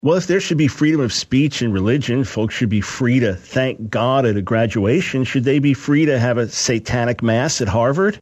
Well, if there should be freedom of speech in religion, folks should be free to thank God at a graduation. Should they be free to have a satanic mass at Harvard?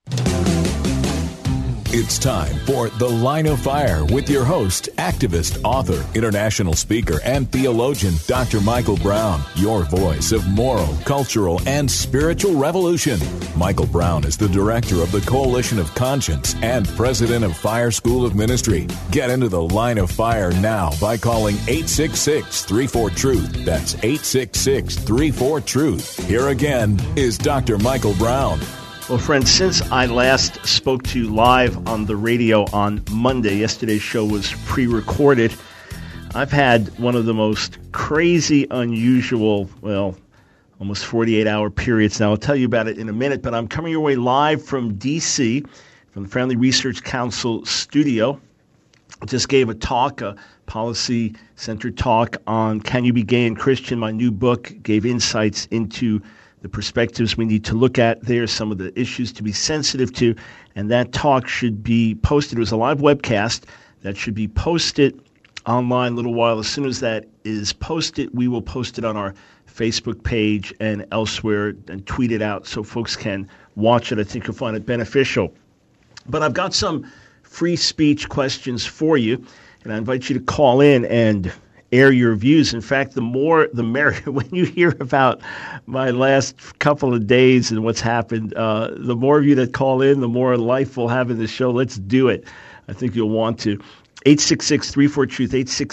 It's time for The Line of Fire with your host, activist, author, international speaker, and theologian, Dr. Michael Brown, your voice of moral, cultural, and spiritual revolution. Michael Brown is the director of the Coalition of Conscience and president of Fire School of Ministry. Get into The Line of Fire now by calling 866-34-TRUTH. That's 866-34-TRUTH. Here again is Dr. Michael Brown. Well, friends, since I last spoke to you live on the radio on Monday, yesterday's show was pre-recorded, I've had one of the most crazy, unusual, almost 48-hour periods. Now, I'll tell you about it in a minute, but I'm coming your way live from D.C., from the Family Research Council studio. I just gave a talk, a policy-centered talk on Can You Be Gay and Christian? My new book gave insights into the perspectives we need to look at there, some of the issues to be sensitive to, and that talk should be posted. It was a live webcast that should be posted online a little while. As soon as that is posted, we will post it on our Facebook page and elsewhere and tweet it out so folks can watch it. I think you'll find it beneficial. But I've got some free speech questions for you, and I invite you to call in and air your views. In fact, the more the merrier. When you hear about my last couple of days and what's happened, the more of you that call in, the more life we'll have in the show. Let's do it. I think you'll want to. 866-34-TRUTH,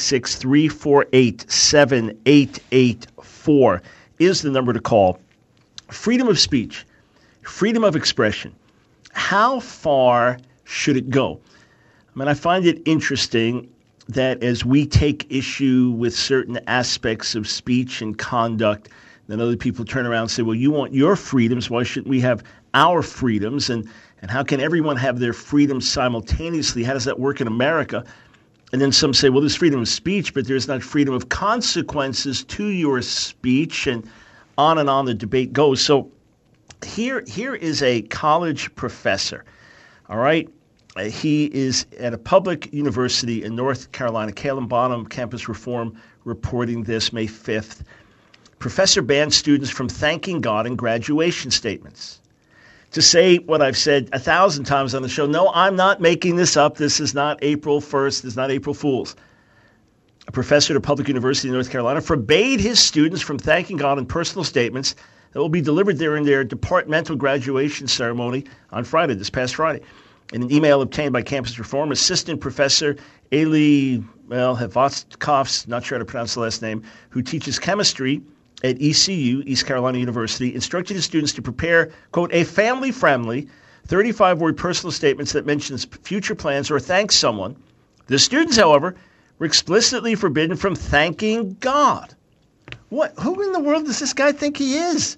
866-348-7884 is the number to call. Freedom of speech, freedom of expression. How far should it go? I mean, I find it interesting that as we take issue with certain aspects of speech and conduct, then other people turn around and say, well, you want your freedoms, why shouldn't we have our freedoms? And how can everyone have their freedoms simultaneously? How does that work in America? And then some say, well, there's freedom of speech, but there's not freedom of consequences to your speech, and on the debate goes. So here is a college professor, all right? He is at a public university in North Carolina, Caleb Bonham, Campus Reform, reporting this May 5th. Professor banned students from thanking God in graduation statements. To say what I've said 1,000 times on the show, no, I'm not making this up. This is not April 1st. This is not April Fool's. A professor at a public university in North Carolina forbade his students from thanking God in personal statements that will be delivered during their departmental graduation ceremony on Friday, this past Friday. In an email obtained by Campus Reform, Assistant Professor Eli Hevoskovs, not sure how to pronounce the last name, who teaches chemistry at ECU, East Carolina University, instructed his students to prepare, quote, a family-friendly 35-word personal statements that mentions future plans or thanks someone. The students, however, were explicitly forbidden from thanking God. Who in the world does this guy think he is?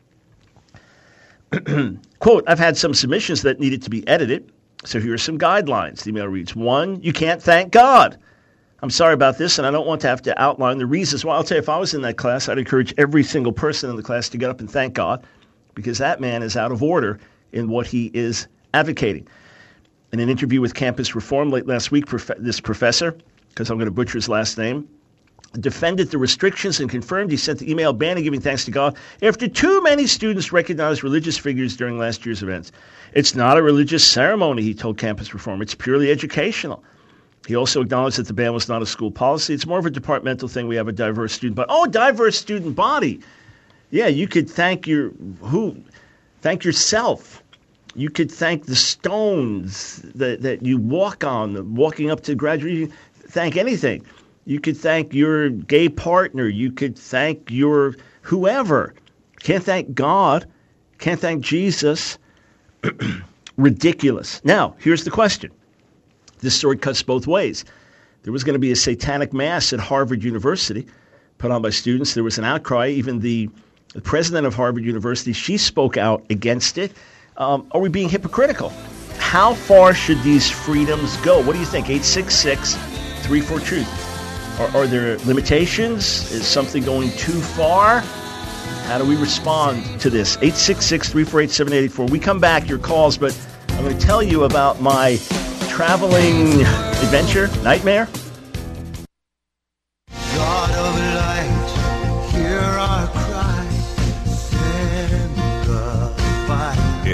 Quote, I've had some submissions that needed to be edited. So here are some guidelines. The email reads, 1, you can't thank God. I'm sorry about this, and I don't want to have to outline the reasons why. I'll tell you, if I was in that class, I'd encourage every single person in the class to get up and thank God, because that man is out of order in what he is advocating. In an interview with Campus Reform late last week, this professor, because I'm going to butcher his last name, defended the restrictions and confirmed he sent the email banning giving thanks to God after too many students recognized religious figures during last year's events. It's not a religious ceremony, he told Campus Reform. It's purely educational. He also acknowledged that the ban was not a school policy. It's more of a departmental thing. We have a diverse student body. Oh, diverse student body. Yeah, you could thank thank yourself. You could thank the stones that you walk on, walking up to graduation. Thank anything. You could thank your gay partner. You could thank your whoever. Can't thank God. Can't thank Jesus. Ridiculous. Now, here's the question. This sword cuts both ways. There was going to be a satanic mass at Harvard University put on by students. There was an outcry. Even the president of Harvard University, she spoke out against it. Are we being hypocritical? How far should these freedoms go? What do you think? 866-34-TRUTH. Are there limitations? Is something going too far? How do we respond to this? 866-348-7884. We come back, your calls, but I'm going to tell you about my traveling adventure, nightmare.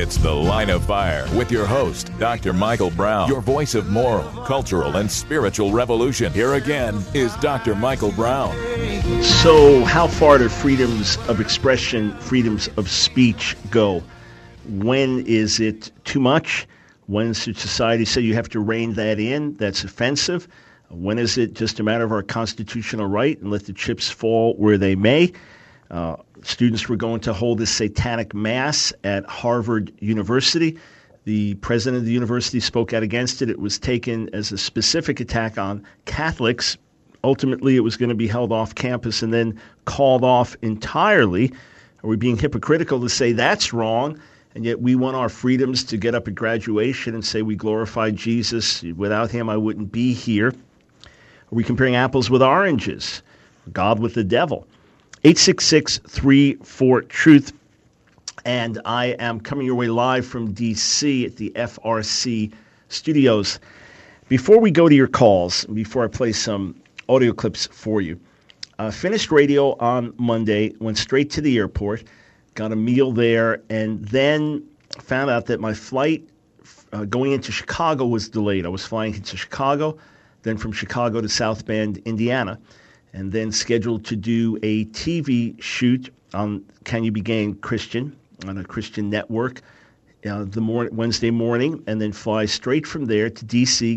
It's The Line of Fire with your host, Dr. Michael Brown, your voice of moral, cultural, and spiritual revolution. Here again is Dr. Michael Brown. So, how far do freedoms of expression, freedoms of speech go? When is it too much? When should society say you have to rein that in? That's offensive. When is it just a matter of our constitutional right and let the chips fall where they may? Students were going to hold a satanic mass at Harvard University. The president of the university spoke out against it. It was taken as a specific attack on Catholics. Ultimately, it was going to be held off campus and then called off entirely. Are we being hypocritical to say that's wrong? And yet we want our freedoms to get up at graduation and say we glorified Jesus. Without him, I wouldn't be here. Are we comparing apples with oranges? God with the devil? 866-34-TRUTH. And I am coming your way live from D.C. at the FRC studios. Before we go to your calls, before I play some audio clips for you, finished radio on Monday, went straight to the airport, got a meal there, and then found out that my flight going into Chicago was delayed. I was flying into Chicago, then from Chicago to South Bend, Indiana, and then scheduled to do a TV shoot on Can You Be Gay and Christian on a Christian network Wednesday morning, and then fly straight from there to D.C.,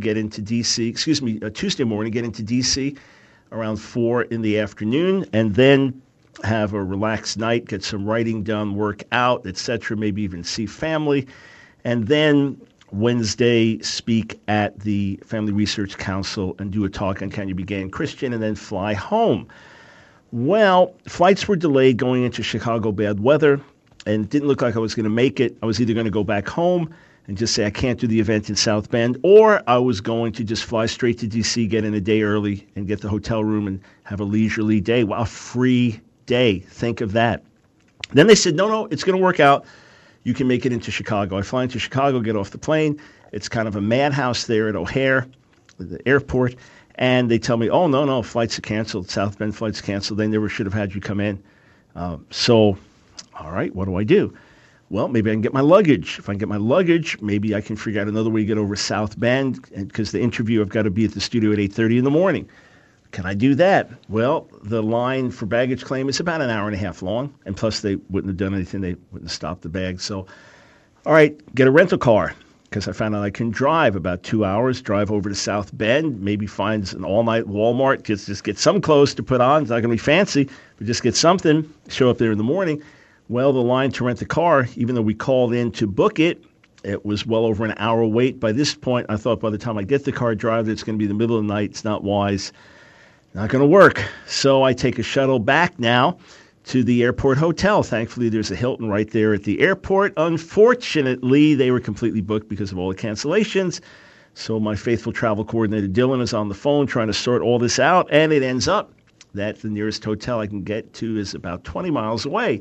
Tuesday morning, get into D.C. around 4 in the afternoon, and then have a relaxed night, get some writing done, work out, etc., maybe even see family, and then Wednesday speak at the Family Research Council and do a talk on Can You Be Gay and Christian, and then fly home. Well, flights were delayed going into Chicago, bad weather, and it didn't look like I was going to make it. I was either going to go back home and just say I can't do the event in South Bend, or I was going to just fly straight to D.C., get in a day early, and get the hotel room and have a leisurely day. Wow, free day. Think of that. Then they said, no, it's going to work out. You can make it into Chicago. I fly into Chicago, get off the plane. It's kind of a madhouse there at O'Hare, the airport. And they tell me, oh, no, flights are canceled. South Bend flights canceled. They never should have had you come in. So, all right, what do I do? Well, maybe I can get my luggage. If I can get my luggage, maybe I can figure out another way to get over South Bend, because the interview, I've got to be at the studio at 8:30 in the morning. Can I do that? Well, the line for baggage claim is about an hour and a half long, and plus they wouldn't have done anything. They wouldn't have stopped the bag. So, all right, get a rental car, because I found out I can drive about 2 hours, drive over to South Bend, maybe find an all-night Walmart, just get some clothes to put on. It's not going to be fancy, but just get something, show up there in the morning. Well, the line to rent the car, even though we called in to book it, it was well over an hour wait. By this point, I thought by the time I get the car, drive it, it's going to be the middle of the night. It's not wise. Not going to work. So I take a shuttle back now to the airport hotel. Thankfully, there's a Hilton right there at the airport. Unfortunately, they were completely booked because of all the cancellations. So my faithful travel coordinator, Dylan, is on the phone trying to sort all this out. And it ends up that the nearest hotel I can get to is about 20 miles away.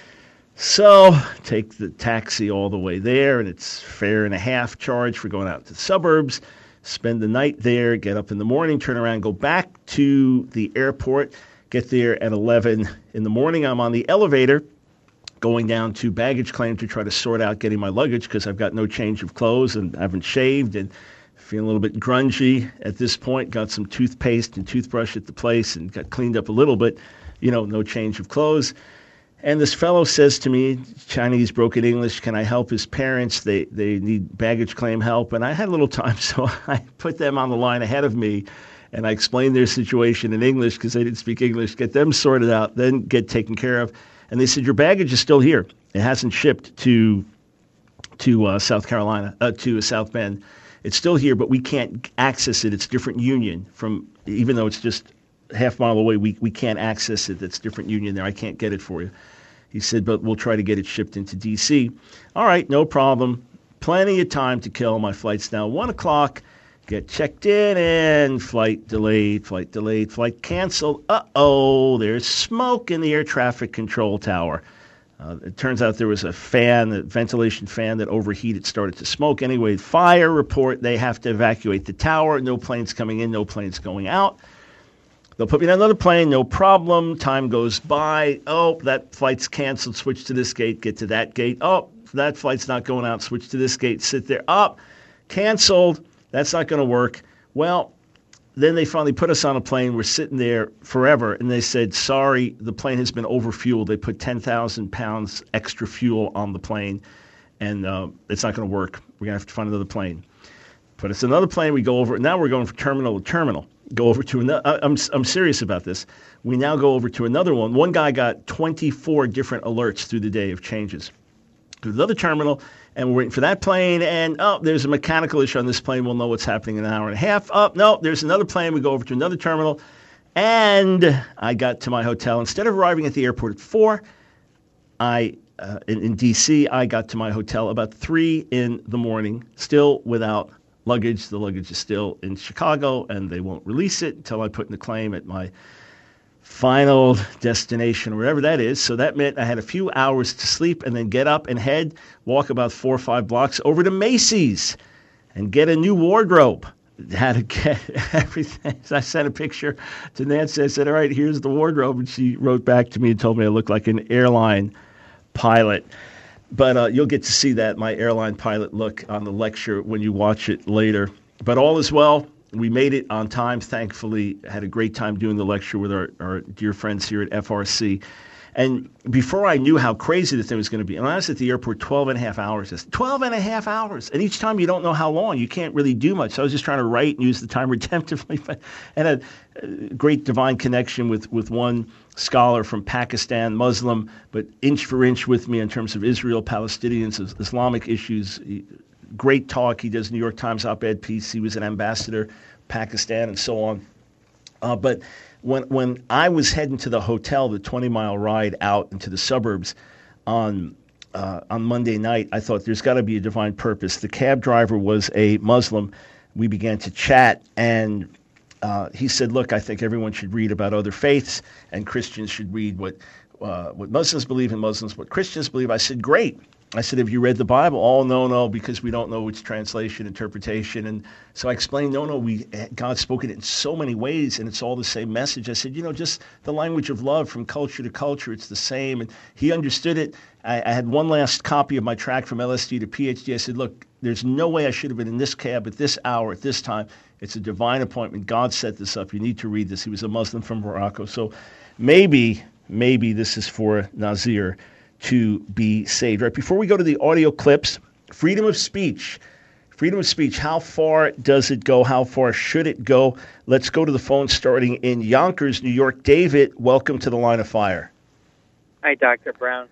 So take the taxi all the way there, and it's fare and a half charge for going out to the suburbs. Spend the night there, get up in the morning, turn around, go back to the airport, get there at 11 in the morning. I'm on the elevator going down to baggage claim to try to sort out getting my luggage, because I've got no change of clothes and I haven't shaved and feeling a little bit grungy at this point. Got some toothpaste and toothbrush at the place and got cleaned up a little bit, no change of clothes. And this fellow says to me, Chinese, broken English, can I help his parents? They need baggage claim help. And I had a little time, so I put them on the line ahead of me, and I explained their situation in English because they didn't speak English, get them sorted out, then get taken care of. And they said, your baggage is still here. It hasn't shipped to South Carolina, to South Bend. It's still here, but we can't access it. It's different union even though it's just half mile away, we can't access it. It's different union there. I can't get it for you. He said, but we'll try to get it shipped into D.C. All right, no problem. Plenty of time to kill. My flight's now 1 o'clock. Get checked in, and flight delayed, flight canceled. Uh-oh, there's smoke in the air traffic control tower. It turns out there was a ventilation fan that overheated, started to smoke. Anyway, fire report, they have to evacuate the tower. No planes coming in, no planes going out. They'll put me on another plane, no problem. Time goes by. Oh, that flight's canceled. Switch to this gate, get to that gate. Oh, that flight's not going out. Switch to this gate. Sit there. Up. Canceled. That's not going to work. Well, then they finally put us on a plane. We're sitting there forever, and they said, sorry, the plane has been overfueled. They put 10,000 pounds extra fuel on the plane, and it's not going to work. We're going to have to find another plane. But it's another plane. We go over. Now we're going from terminal to terminal. Go over to another. I'm serious about this. We now go over to another one. One guy got 24 different alerts through the day of changes. To another terminal, and we're waiting for that plane, and there's a mechanical issue on this plane. We'll know what's happening in an hour and a half. No, there's another plane. We go over to another terminal, and I got to my hotel. Instead of arriving at the airport at 4, in D.C., I got to my hotel about 3 in the morning, still without luggage. The luggage is still in Chicago, and they won't release it until I put in the claim at my final destination, wherever that is. So that meant I had a few hours to sleep and then get up and walk about 4 or 5 blocks over to Macy's and get a new wardrobe. Had to get everything. So I sent a picture to Nancy. I said, all right, here's the wardrobe. And she wrote back to me and told me I looked like an airline pilot. But you'll get to see that, my airline pilot look, on the lecture when you watch it later. But all is well. We made it on time, thankfully. Had a great time doing the lecture with our dear friends here at FRC. And before I knew how crazy the thing was going to be, and I was at the airport 12 and a half hours. 12 and a half hours. And each time you don't know how long. You can't really do much. So I was just trying to write and use the time redemptively. And a great divine connection with one scholar from Pakistan, Muslim, but inch for inch with me in terms of Israel, Palestinians, Islamic issues. Great talk. He does New York Times op-ed piece. He was an ambassador, Pakistan, and so on. But when I was heading to the hotel, the 20-mile ride out into the suburbs on Monday night, I thought there's got to be a divine purpose. The cab driver was a Muslim. We began to chat, and he said, look, I think everyone should read about other faiths, and Christians should read what Muslims believe and Muslims what Christians believe. I said, great. I said, have you read the Bible? Oh, no, because we don't know which translation, interpretation. And so I explained, no, God spoke it in so many ways, and it's all the same message. I said, just the language of love from culture to culture, it's the same. And he understood it. I had one last copy of my track from LSD to PhD. I said, look, there's no way I should have been in this cab at this hour, at this time. It's a divine appointment. God set this up. You need to read this. He was a Muslim from Morocco. So maybe this is for Nazir to be saved. Right before we go to the audio clips, freedom of speech. Freedom of speech, how far does it go? How far should it go? Let's go to the phone starting in Yonkers, New York. David, welcome to the Line of Fire. Hi, Dr. Brown.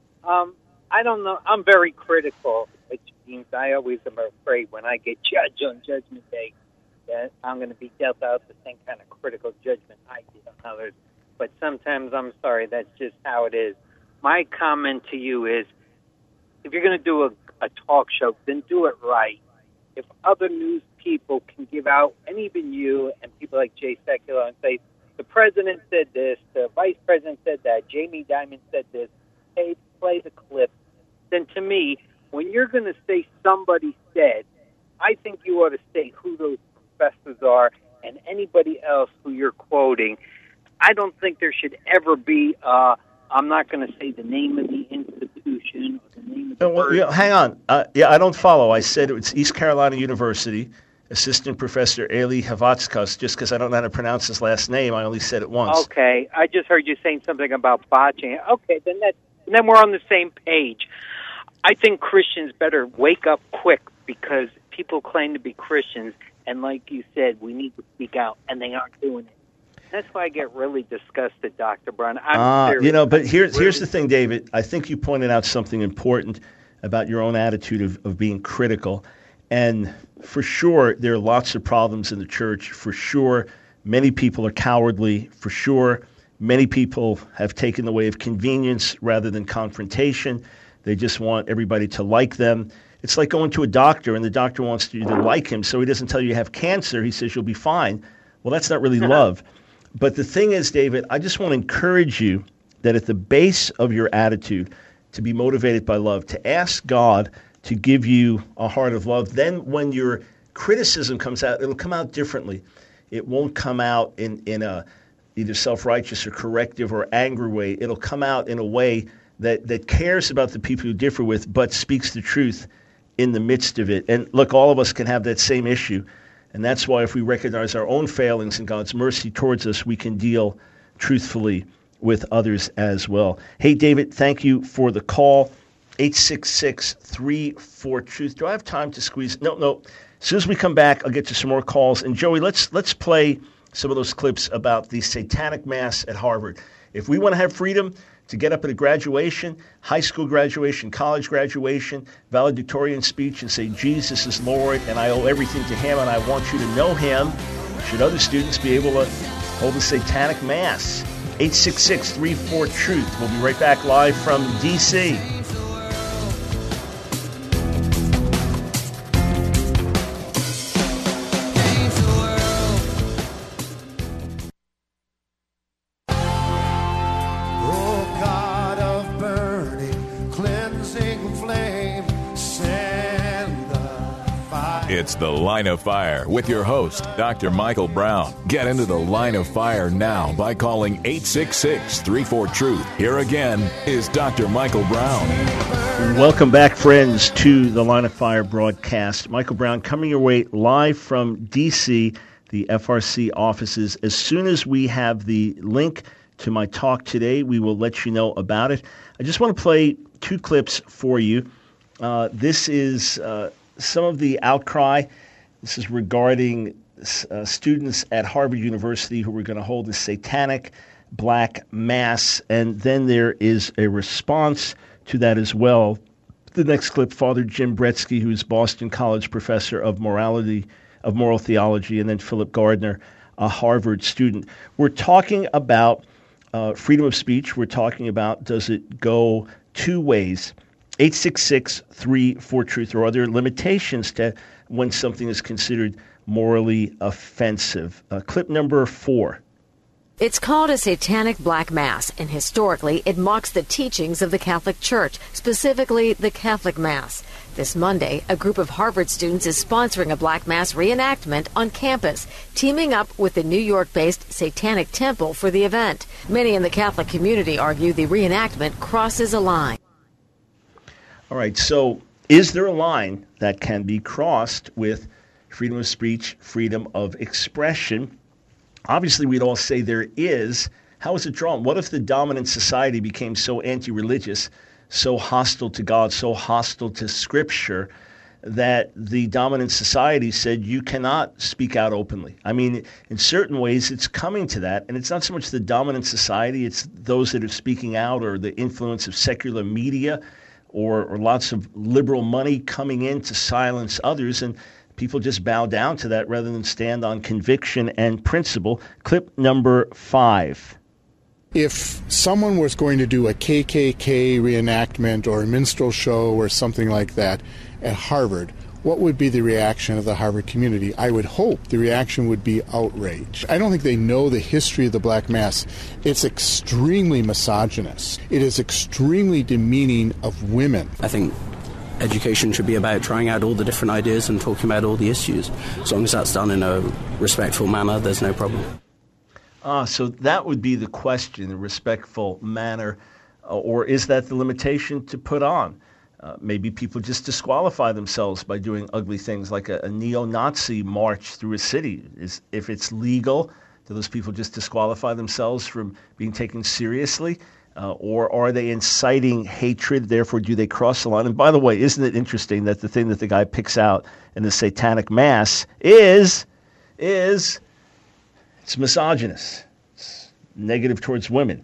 I don't know. I'm very critical. It seems I always am afraid when I get judged on Judgment Day that I'm going to be dealt out the same kind of critical judgment I did on others. But sometimes, I'm sorry, that's just how it is. My comment to you is, if you're going to do a talk show, then do it right. If other news people can give out, and even you and people like Jay Sekulow, and say, the president said this, the vice president said that, Jamie Dimon said this, hey, play the clip, then to me, when you're going to say somebody said, I think you ought to say who those professors are and anybody else who you're quoting. I don't think there should ever be I'm not going to say the name of the institution or the name of the person. Hang on. I don't follow. I said it's East Carolina University, Assistant Professor Eli Havatskas. Just because I don't know how to pronounce his last name, I only said it once. Okay. I just heard you saying something about botching. Okay, then we're on the same page. I think Christians better wake up quick because people claim to be Christians, and like you said, we need to speak out, and they aren't doing it. That's why I get really disgusted, Dr. Brown. But here's the thing, David. I think you pointed out something important about your own attitude of being critical. And for sure, there are lots of problems in the church. For sure, many people are cowardly. For sure, many people have taken the way of convenience rather than confrontation. They just want everybody to like them. It's like going to a doctor, and the doctor wants you to like him, so he doesn't tell you have cancer. He says you'll be fine. Well, that's not really love. But the thing is, David, I just want to encourage you that at the base of your attitude, to be motivated by love, to ask God to give you a heart of love. Then when your criticism comes out, it'll come out differently. It won't come out in a either self-righteous or corrective or angry way. It'll come out in a way that cares about the people who differ with, but speaks the truth in the midst of it. And look, all of us can have that same issue. And that's why if we recognize our own failings and God's mercy towards us, we can deal truthfully with others as well. Hey, David, thank you for the call. 866-34-TRUTH. Do I have time to squeeze? No. As soon as we come back, I'll get to some more calls. And Joey, let's play some of those clips about the satanic mass at Harvard. If we want to have freedom to get up at a graduation, high school graduation, college graduation, valedictorian speech, and say, Jesus is Lord, and I owe everything to him, and I want you to know him, should other students be able to hold a satanic mass? 866-34-TRUTH. We'll be right back live from D.C. It's The Line of Fire with your host, Dr. Michael Brown. Get into the Line of Fire now by calling 866-34-TRUTH. Here again is Dr. Michael Brown. Welcome back, friends, to the Line of Fire broadcast. Michael Brown coming your way live from D.C., the FRC offices. As soon as we have the link to my talk today, we will let you know about it. I just want to play two clips for you. This is some of the outcry. This is regarding students at Harvard University who were going to hold a satanic black mass, and then there is a response to that as well. The next clip, Father Jim Bretsky, who's Boston College professor of moral theology, and then Philip Gardner, a Harvard student. We're talking about freedom of speech. We're talking about, does it go two ways? 866-34-TRUTH, or are there limitations to when something is considered morally offensive? Clip number 4. It's called a satanic black mass, and historically it mocks the teachings of the Catholic Church, specifically the Catholic Mass. This Monday, a group of Harvard students is sponsoring a black mass reenactment on campus, teaming up with the New York-based Satanic Temple for the event. Many in the Catholic community argue the reenactment crosses a line. All right, so is there a line that can be crossed with freedom of speech, freedom of expression? Obviously, we'd all say there is. How is it drawn? What if the dominant society became so anti-religious, so hostile to God, so hostile to Scripture, that the dominant society said you cannot speak out openly? I mean, in certain ways, it's coming to that, and it's not so much the dominant society, it's those that are speaking out, or the influence of secular media, or lots of liberal money coming in to silence others, and people just bow down to that rather than stand on conviction and principle. Clip number 5. If someone was going to do a KKK reenactment or a minstrel show or something like that at Harvard, what would be the reaction of the Harvard community? I would hope the reaction would be outrage. I don't think they know the history of the Black Mass. It's extremely misogynist. It is extremely demeaning of women. I think education should be about trying out all the different ideas and talking about all the issues. As long as that's done in a respectful manner, there's no problem. So that would be the question, a respectful manner, or is that the limitation to put on? Maybe people just disqualify themselves by doing ugly things like a neo-Nazi march through a city. If it's legal, do those people just disqualify themselves from being taken seriously? Or are they inciting hatred, therefore do they cross the line? And by the way, isn't it interesting that the thing that the guy picks out in the satanic mass is it's misogynist. It's negative towards women.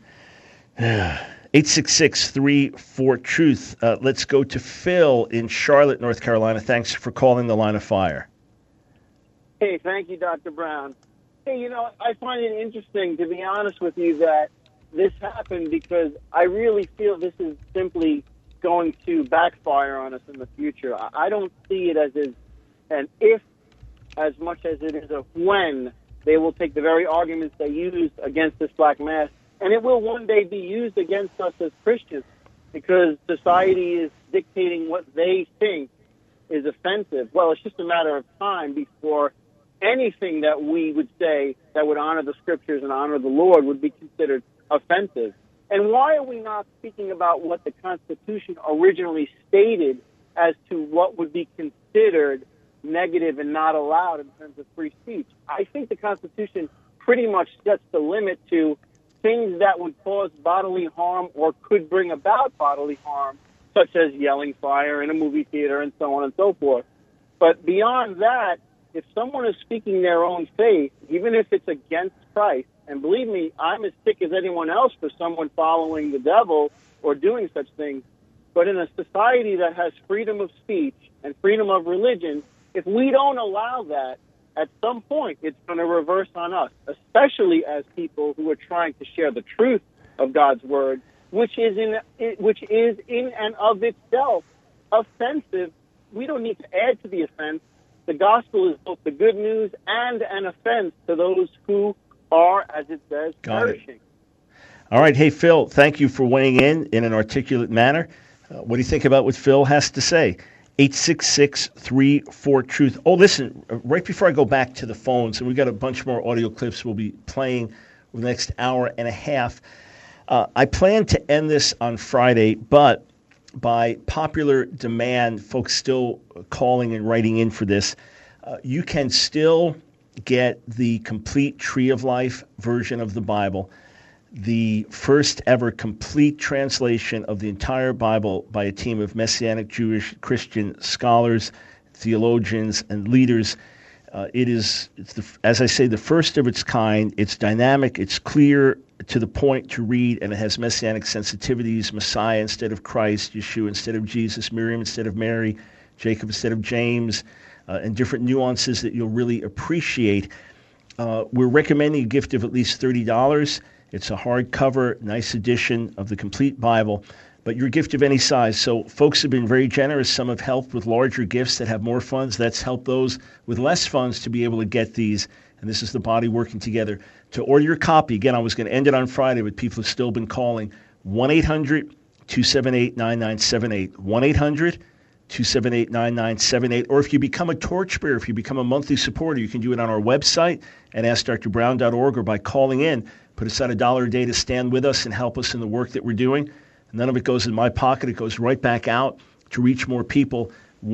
866-34-TRUTH. Let's go to Phil in Charlotte, North Carolina. Thanks for calling the Line of Fire. Hey, thank you, Dr. Brown. Hey, I find it interesting, to be honest with you, that this happened because I really feel this is simply going to backfire on us in the future. I don't see it as an if as much as it is a when they will take the very arguments they used against this black mass, and it will one day be used against us as Christians because society is dictating what they think is offensive. Well, it's just a matter of time before anything that we would say that would honor the Scriptures and honor the Lord would be considered offensive. And why are we not speaking about what the Constitution originally stated as to what would be considered negative and not allowed in terms of free speech? I think the Constitution pretty much sets the limit to things that would cause bodily harm or could bring about bodily harm, such as yelling fire in a movie theater and so on and so forth. But beyond that, if someone is speaking their own faith, even if it's against Christ, and believe me, I'm as sick as anyone else for someone following the devil or doing such things, but in a society that has freedom of speech and freedom of religion, if we don't allow that, at some point it's going to reverse on us, especially as people who are trying to share the truth of God's word, which is in and of itself offensive. We don't need to add to the offense. The gospel is both the good news and an offense to those who are, as it says, perishing. All right. Hey, Phil, thank you for weighing in an articulate manner. What do you think about what Phil has to say? 866-34-TRUTH. Oh, listen, right before I go back to the phones, and we've got a bunch more audio clips we'll be playing over the next hour and a half. I plan to end this on Friday, but by popular demand, folks still calling and writing in for this, you can still get the complete Tree of Life version of the Bible, the first ever complete translation of the entire Bible by a team of Messianic Jewish Christian scholars, theologians, and leaders. It's as I say, the first of its kind. It's dynamic, it's clear, to the point to read, and it has Messianic sensitivities: Messiah instead of Christ, Yeshua instead of Jesus, Miriam instead of Mary, Jacob instead of James, and different nuances that you'll really appreciate. We're recommending a gift of at least $30. It's a hardcover, nice edition of the complete Bible, but your gift of any size. So folks have been very generous. Some have helped with larger gifts that have more funds. That's helped those with less funds to be able to get these. And this is the body working together. To order your copy, again, I was going to end it on Friday, but people have still been calling. 1-800-278-9978. 1-800-278-9978. Or if you become a torchbearer, if you become a monthly supporter, you can do it on our website at AskDrBrown.org or by calling in. Put aside $1 a day to stand with us and help us in the work that we're doing. None of it goes in my pocket. It goes right back out to reach more people.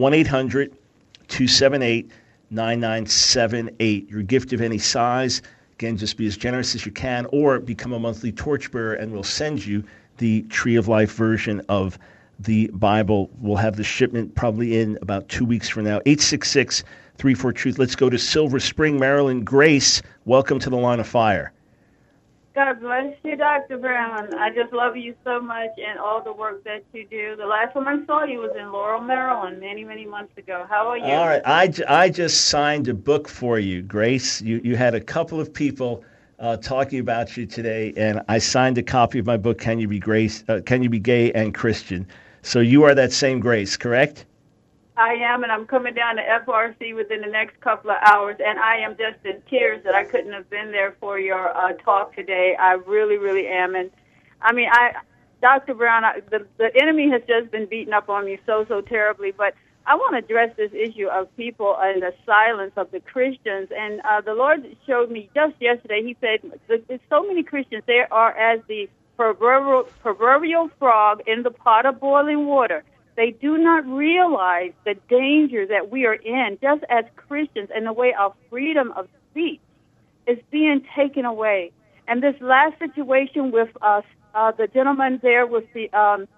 1-800-278-9978. Your gift of any size. Again, just be as generous as you can, or become a monthly torchbearer, and we'll send you the Tree of Life version of the Bible. We'll have the shipment probably in about 2 weeks from now. 866-34-TRUTH. Let's go to Silver Spring, Maryland. Grace, welcome to the Line of Fire. God bless you, Dr. Brown. I just love you so much and all the work that you do. The last time I saw you was in Laurel, Maryland, many, many months ago. How are you? All right. I just signed a book for you, Grace. You had a couple of people talking about you today, and I signed a copy of my book, Can You Be Gay and Christian? So you are that same Grace, correct? I am, and I'm coming down to FRC within the next couple of hours, and I am just in tears that I couldn't have been there for your talk today. I really, really am. And I mean, Dr. Brown, the enemy has just been beating up on me so terribly, but I want to address this issue of people and the silence of the Christians. And the Lord showed me just yesterday, he said, there's so many Christians, they are as the proverbial frog in the pot of boiling water. They do not realize the danger that we are in just as Christians and the way our freedom of speech is being taken away. And this last situation with the gentleman there with the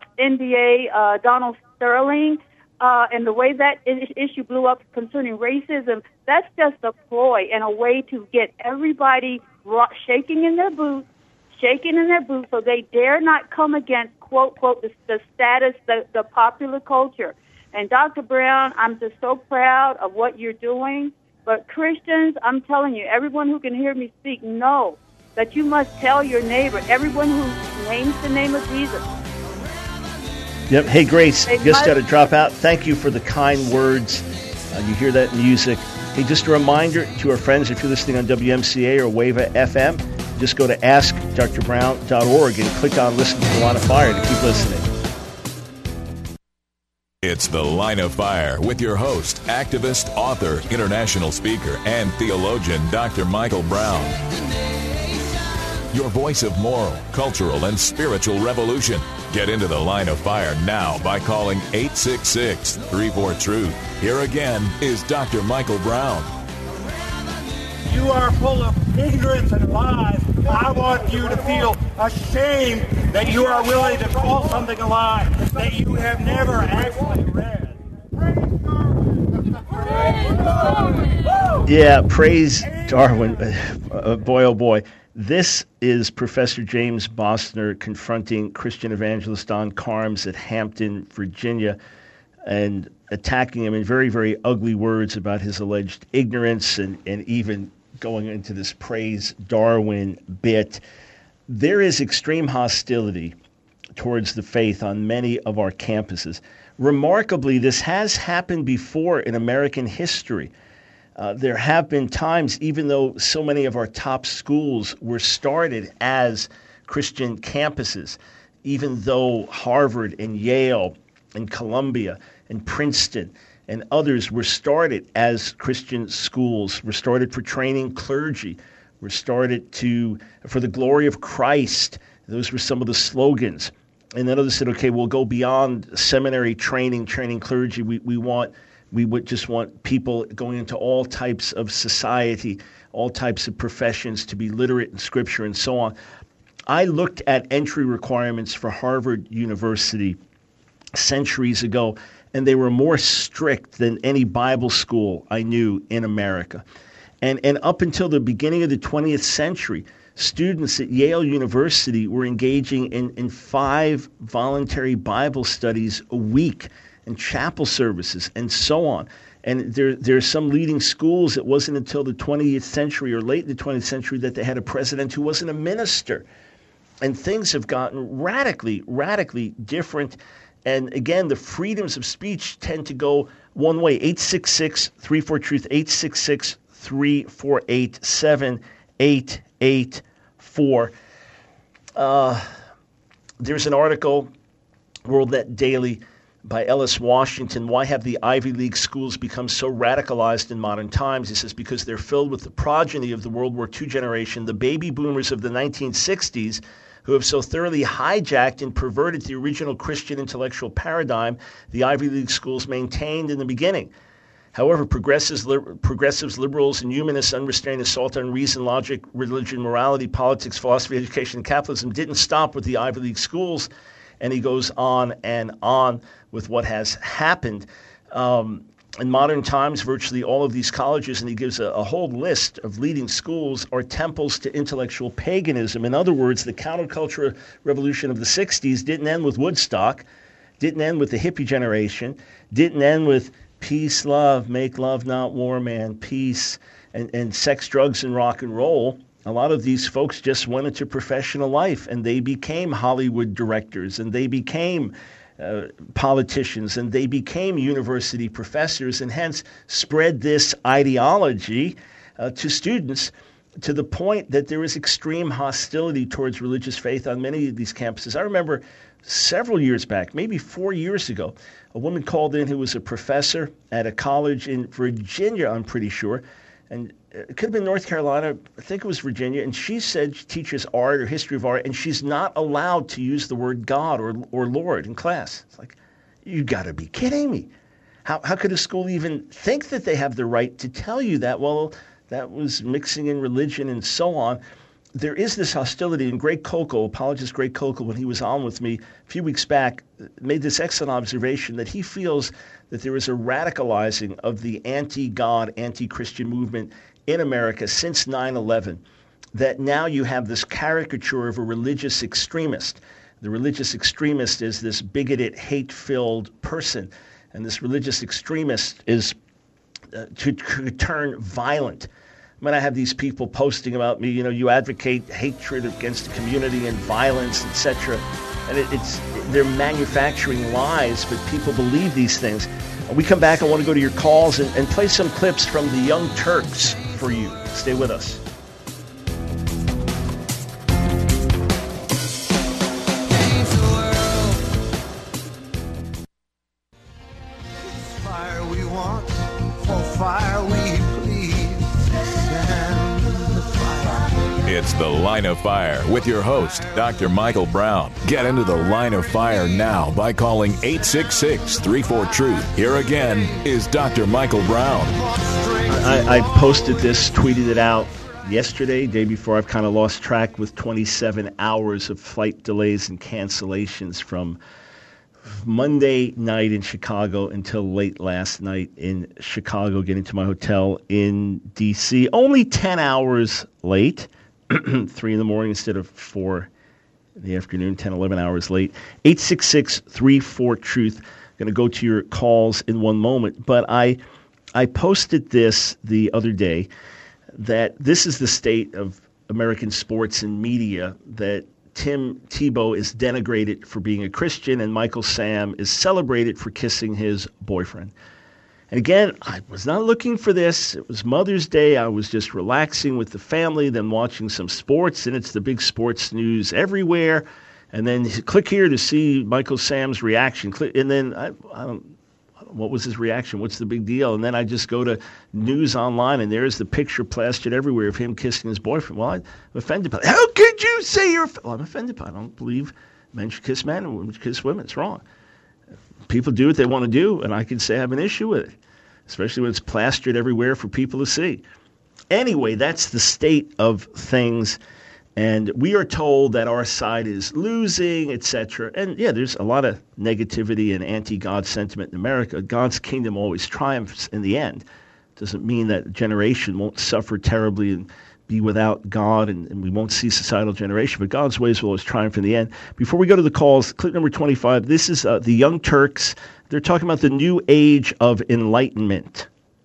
NBA, Donald Sterling, and the way that issue blew up concerning racism, that's just a ploy and a way to get everybody shaking in their boots so they dare not come against, quote, the status, the popular culture. And Dr. Brown, I'm just so proud of what you're doing. But Christians, I'm telling you, everyone who can hear me speak, know that you must tell your neighbor, everyone who names the name of Jesus. Yep. Hey, Grace, just got to drop out. Thank you for the kind words. You hear that music. Hey, just a reminder to our friends, if you're listening on WMCA or WAVA FM, just go to AskDrBrown.org and click on Listen to the Line of Fire to keep listening. It's The Line of Fire with your host, activist, author, international speaker, and theologian, Dr. Michael Brown. your voice of moral, cultural, and spiritual revolution. Get into the Line of Fire now by calling 866-34-TRUTH. Here again is Dr. Michael Brown. You are full of ignorance and lies. I want you to feel ashamed that you are willing to call something a lie that you have never actually read. Praise Darwin! Yeah, praise Darwin. Boy, oh boy. This is Professor James Bostner confronting Christian evangelist Don Carms at Hampton, Virginia, and attacking him in very, very ugly words about his alleged ignorance and even going into this praise Darwin bit. There is extreme hostility towards the faith on many of our campuses. Remarkably, this has happened before in American history. There have been times, even though so many of our top schools were started as Christian campuses, even though Harvard and Yale and Columbia and Princeton and others were started as Christian schools, were started for training clergy, were started for the glory of Christ. Those were some of the slogans. And then others said, okay, we'll go beyond seminary training clergy. We would just want people going into all types of society, all types of professions to be literate in Scripture and so on. I looked at entry requirements for Harvard University centuries ago, and they were more strict than any Bible school I knew in America. And up until the beginning of the 20th century, students at Yale University were engaging in 5 voluntary Bible studies a week and chapel services and so on. And there are some leading schools, it wasn't until the 20th century or late in the 20th century that they had a president who wasn't a minister. And things have gotten radically, radically different. And again, the freedoms of speech tend to go one way. 866-34-TRUTH, 866-348-7884. There's an article, WorldNet Daily, by Ellis Washington. Why have the Ivy League schools become so radicalized in modern times? He says, because they're filled with the progeny of the World War II generation, the baby boomers of the 1960s, who have so thoroughly hijacked and perverted the original Christian intellectual paradigm the Ivy League schools maintained in the beginning. However, progressives, liberals, and humanists' unrestrained assault on reason, logic, religion, morality, politics, philosophy, education, and capitalism didn't stop with the Ivy League schools. And he goes on and on with what has happened. In modern times, virtually all of these colleges, and he gives a whole list of leading schools, are temples to intellectual paganism. In other words, the counterculture revolution of the 60s didn't end with Woodstock, didn't end with the hippie generation, didn't end with peace, love, make love, not war, man, peace, and sex, drugs, and rock and roll. A lot of these folks just went into professional life, and they became Hollywood directors, and they became politicians, and they became university professors, and hence spread this ideology to students to the point that there is extreme hostility towards religious faith on many of these campuses. I remember several years back, maybe 4 years ago, a woman called in who was a professor at a college in Virginia, I'm pretty sure, and it could have been North Carolina, I think it was Virginia, and she said she teaches art or history of art, and she's not allowed to use the word God or Lord in class. It's like, you got to be kidding me. How could a school even think that they have the right to tell you that? Well, that was mixing in religion and so on. There is this hostility, and Greg Koukl, apologist Greg Koukl, when he was on with me a few weeks back, made this excellent observation that he feels that there is a radicalizing of the anti-God, anti-Christian movement in America since 9/11, that now you have this caricature of a religious extremist. The religious extremist is this bigoted, hate-filled person, and this religious extremist is to turn violent. When I have these people posting about me, you advocate hatred against the community and violence, etc., and they're manufacturing lies, but people believe these things. When we come back, I want to go to your calls and play some clips from the Young Turks for you. Stay with us. Fire we want, for fire we please. It's the Line of Fire with your host, Dr. Michael Brown. Get into the Line of Fire now by calling 866-34-TRUTH. Here again is Dr. Michael Brown. I posted this, tweeted it out yesterday, day before. I've kind of lost track with 27 hours of flight delays and cancellations from Monday night in Chicago until late last night in Chicago, getting to my hotel in D.C. Only 10 hours late, 3 in the morning instead of 4 in the afternoon, 10, 11 hours late. 866-34-TRUTH. Going to go to your calls in one moment. But I posted this the other day, that this is the state of American sports and media, that Tim Tebow is denigrated for being a Christian and Michael Sam is celebrated for kissing his boyfriend. And again, I was not looking for this. It was Mother's Day. I was just relaxing with the family, then watching some sports, and it's the big sports news everywhere. And then click here to see Michael Sam's reaction. And then what was his reaction? What's the big deal? And then I just go to news online, and there's the picture plastered everywhere of him kissing his boyfriend. Well, I'm offended by that. How could you say you're... Well, I'm offended by it. I don't believe men should kiss men and women should kiss women. It's wrong. People do what they want to do, and I can say I have an issue with it, especially when it's plastered everywhere for people to see. Anyway, that's the state of things. And we are told that our side is losing, etc. And yeah, there's a lot of negativity and anti-God sentiment in America. God's kingdom always triumphs in the end. Doesn't mean that a generation won't suffer terribly and be without God, and we won't see societal generation. But God's ways will always triumph in the end. Before we go to the calls, clip number 25. This is the Young Turks. They're talking about the new age of enlightenment.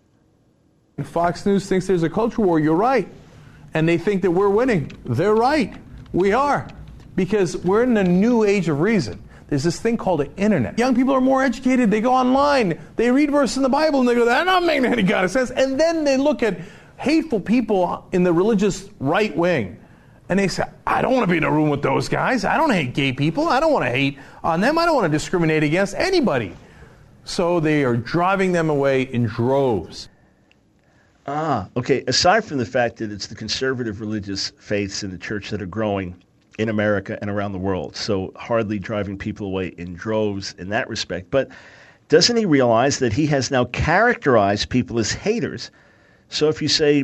Fox News thinks there's a culture war. You're right. And they think that we're winning. They're right. We are. Because we're in a new age of reason. There's this thing called the internet. Young people are more educated. They go online. They read verses in the Bible and they go, that's not making any kind of sense. And then they look at hateful people in the religious right wing. And they say, I don't want to be in a room with those guys. I don't hate gay people. I don't want to hate on them. I don't want to discriminate against anybody. So they are driving them away in droves. Okay. Aside from the fact that it's the conservative religious faiths in the church that are growing in America and around the world, so hardly driving people away in droves in that respect. But doesn't he realize that he has now characterized people as haters? So if you say,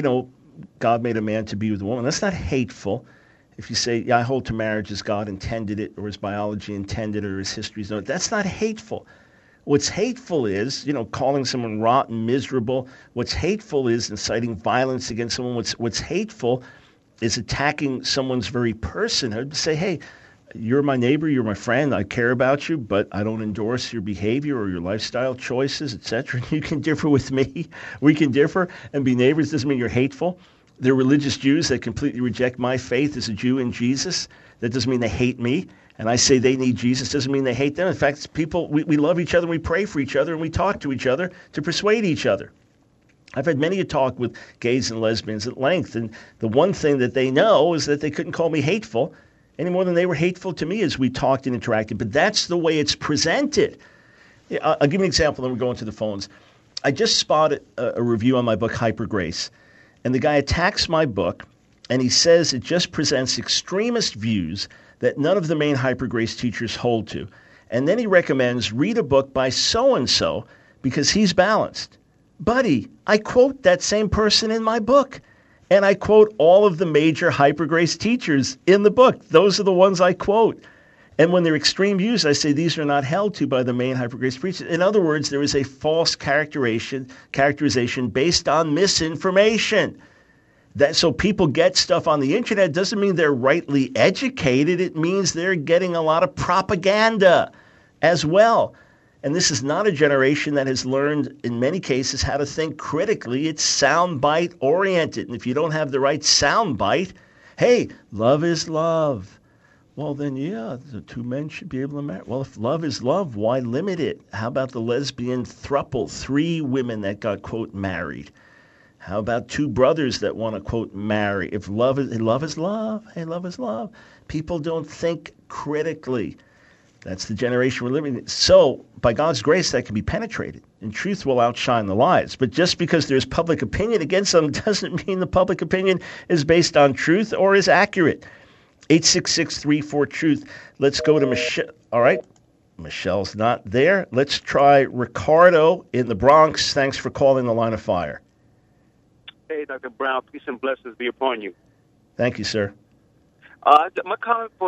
God made a man to be with a woman, that's not hateful. If you say, I hold to marriage as God intended it, or as biology intended it, or as history's known, that's not hateful. What's hateful is, calling someone rotten, miserable. What's hateful is inciting violence against someone. What's hateful is attacking someone's very personhood. Say, hey, you're my neighbor, you're my friend, I care about you, but I don't endorse your behavior or your lifestyle choices, etc. You can differ with me. We can differ and be neighbors. Doesn't mean you're hateful. There are religious Jews that completely reject my faith as a Jew in Jesus. That doesn't mean they hate me. And I say they need Jesus, doesn't mean they hate them. In fact, people, we love each other, and we pray for each other, and we talk to each other to persuade each other. I've had many a talk with gays and lesbians at length, and the one thing that they know is that they couldn't call me hateful any more than they were hateful to me as we talked and interacted. But that's the way it's presented. I'll give you an example, then we'll go into the phones. I just spotted a review on my book, Hyper Grace, and the guy attacks my book, and he says it just presents extremist views that none of the main Hyper Grace teachers hold to. And then he recommends read a book by so-and-so because he's balanced. Buddy, I quote that same person in my book. And I quote all of the major Hyper Grace teachers in the book. Those are the ones I quote. And when they're extreme views, I say these are not held to by the main Hyper Grace preachers. In other words, there is a false characterization based on misinformation. So people get stuff on the internet doesn't mean they're rightly educated. It means they're getting a lot of propaganda as well. And this is not a generation that has learned, in many cases, how to think critically. It's soundbite oriented. And if you don't have the right soundbite, hey, love is love. Well, then, yeah, the two men should be able to marry. Well, if love is love, why limit it? How about the lesbian throuple, 3 women that got, quote, married? How about 2 brothers that want to, quote, marry? If love is love, hey, love is love. People don't think critically. That's the generation we're living in. So, by God's grace, that can be penetrated, and truth will outshine the lies. But just because there's public opinion against them doesn't mean the public opinion is based on truth or is accurate. 866-34-TRUTH. Let's go to Michelle. All right. Michelle's not there. Let's try Ricardo in the Bronx. Thanks for calling the Line of Fire. Hey, Dr. Brown. Peace and blessings be upon you. Thank you, sir. My comment for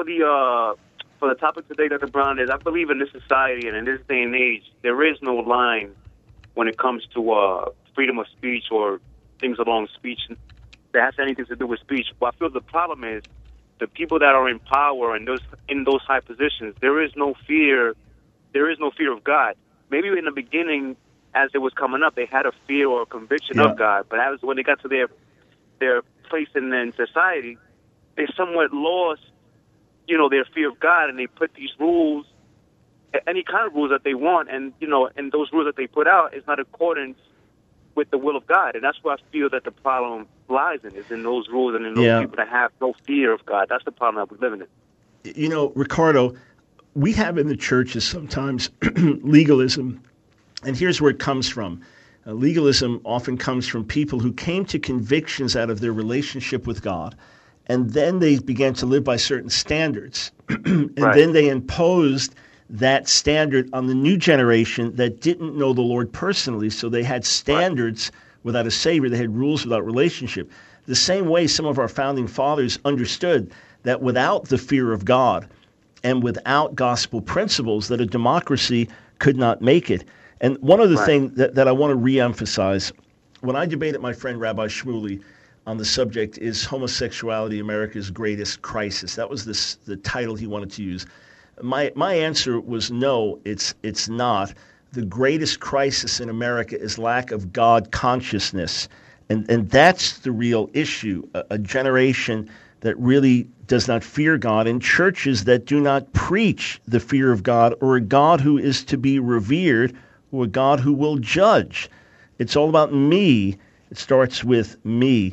the topic today, Dr. Brown, is I believe in this society and in this day and age, there is no line when it comes to freedom of speech or things along speech that has anything to do with speech. What I feel the problem is the people that are in power and in those high positions, there is no fear. There is no fear of God. Maybe in the beginning, as it was coming up, they had a fear or a conviction of God. But as when they got to their place in society, they somewhat lost, their fear of God, and they put these rules, any kind of rules that they want, and and those rules that they put out is not in accordance with the will of God, and that's where I feel that the problem lies is in those rules and in those people that have no fear of God. That's the problem that we're living in. Ricardo, we have in the churches sometimes legalism, and here's where it comes from. Legalism often comes from people who came to convictions out of their relationship with God, and then they began to live by certain standards, and then they imposed that standard on the new generation that didn't know the Lord personally, so they had standards without a Savior. They had rules without relationship. The same way some of our founding fathers understood that without the fear of God and without gospel principles, that a democracy could not make it. And one other thing that I want to reemphasize, when I debated my friend Rabbi Shmuley on the subject, is homosexuality America's greatest crisis? That was the title he wanted to use. My answer was no, it's not. The greatest crisis in America is lack of God consciousness. And that's the real issue, a generation that really does not fear God, and churches that do not preach the fear of God, or a God who is to be revered, or a God who will judge. It's all about me. It starts with me.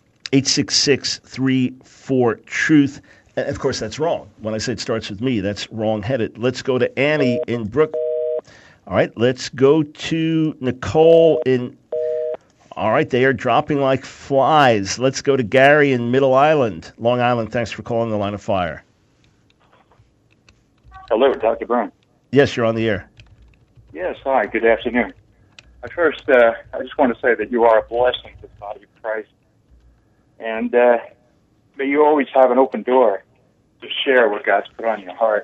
866-34-TRUTH. And of course, that's wrong. When I say it starts with me, that's wrong-headed. Let's go to Annie in Brook. All right, let's go to Nicole in... All right, they are dropping like flies. Let's go to Gary in Middle Island, Long Island. Thanks for calling the Line of Fire. Hello, Dr. Brown. Yes, you're on the air. Yes, hi, good afternoon. First, I just want to say that you are a blessing to the body of Christ. And may you always have an open door to share what God's put on your heart.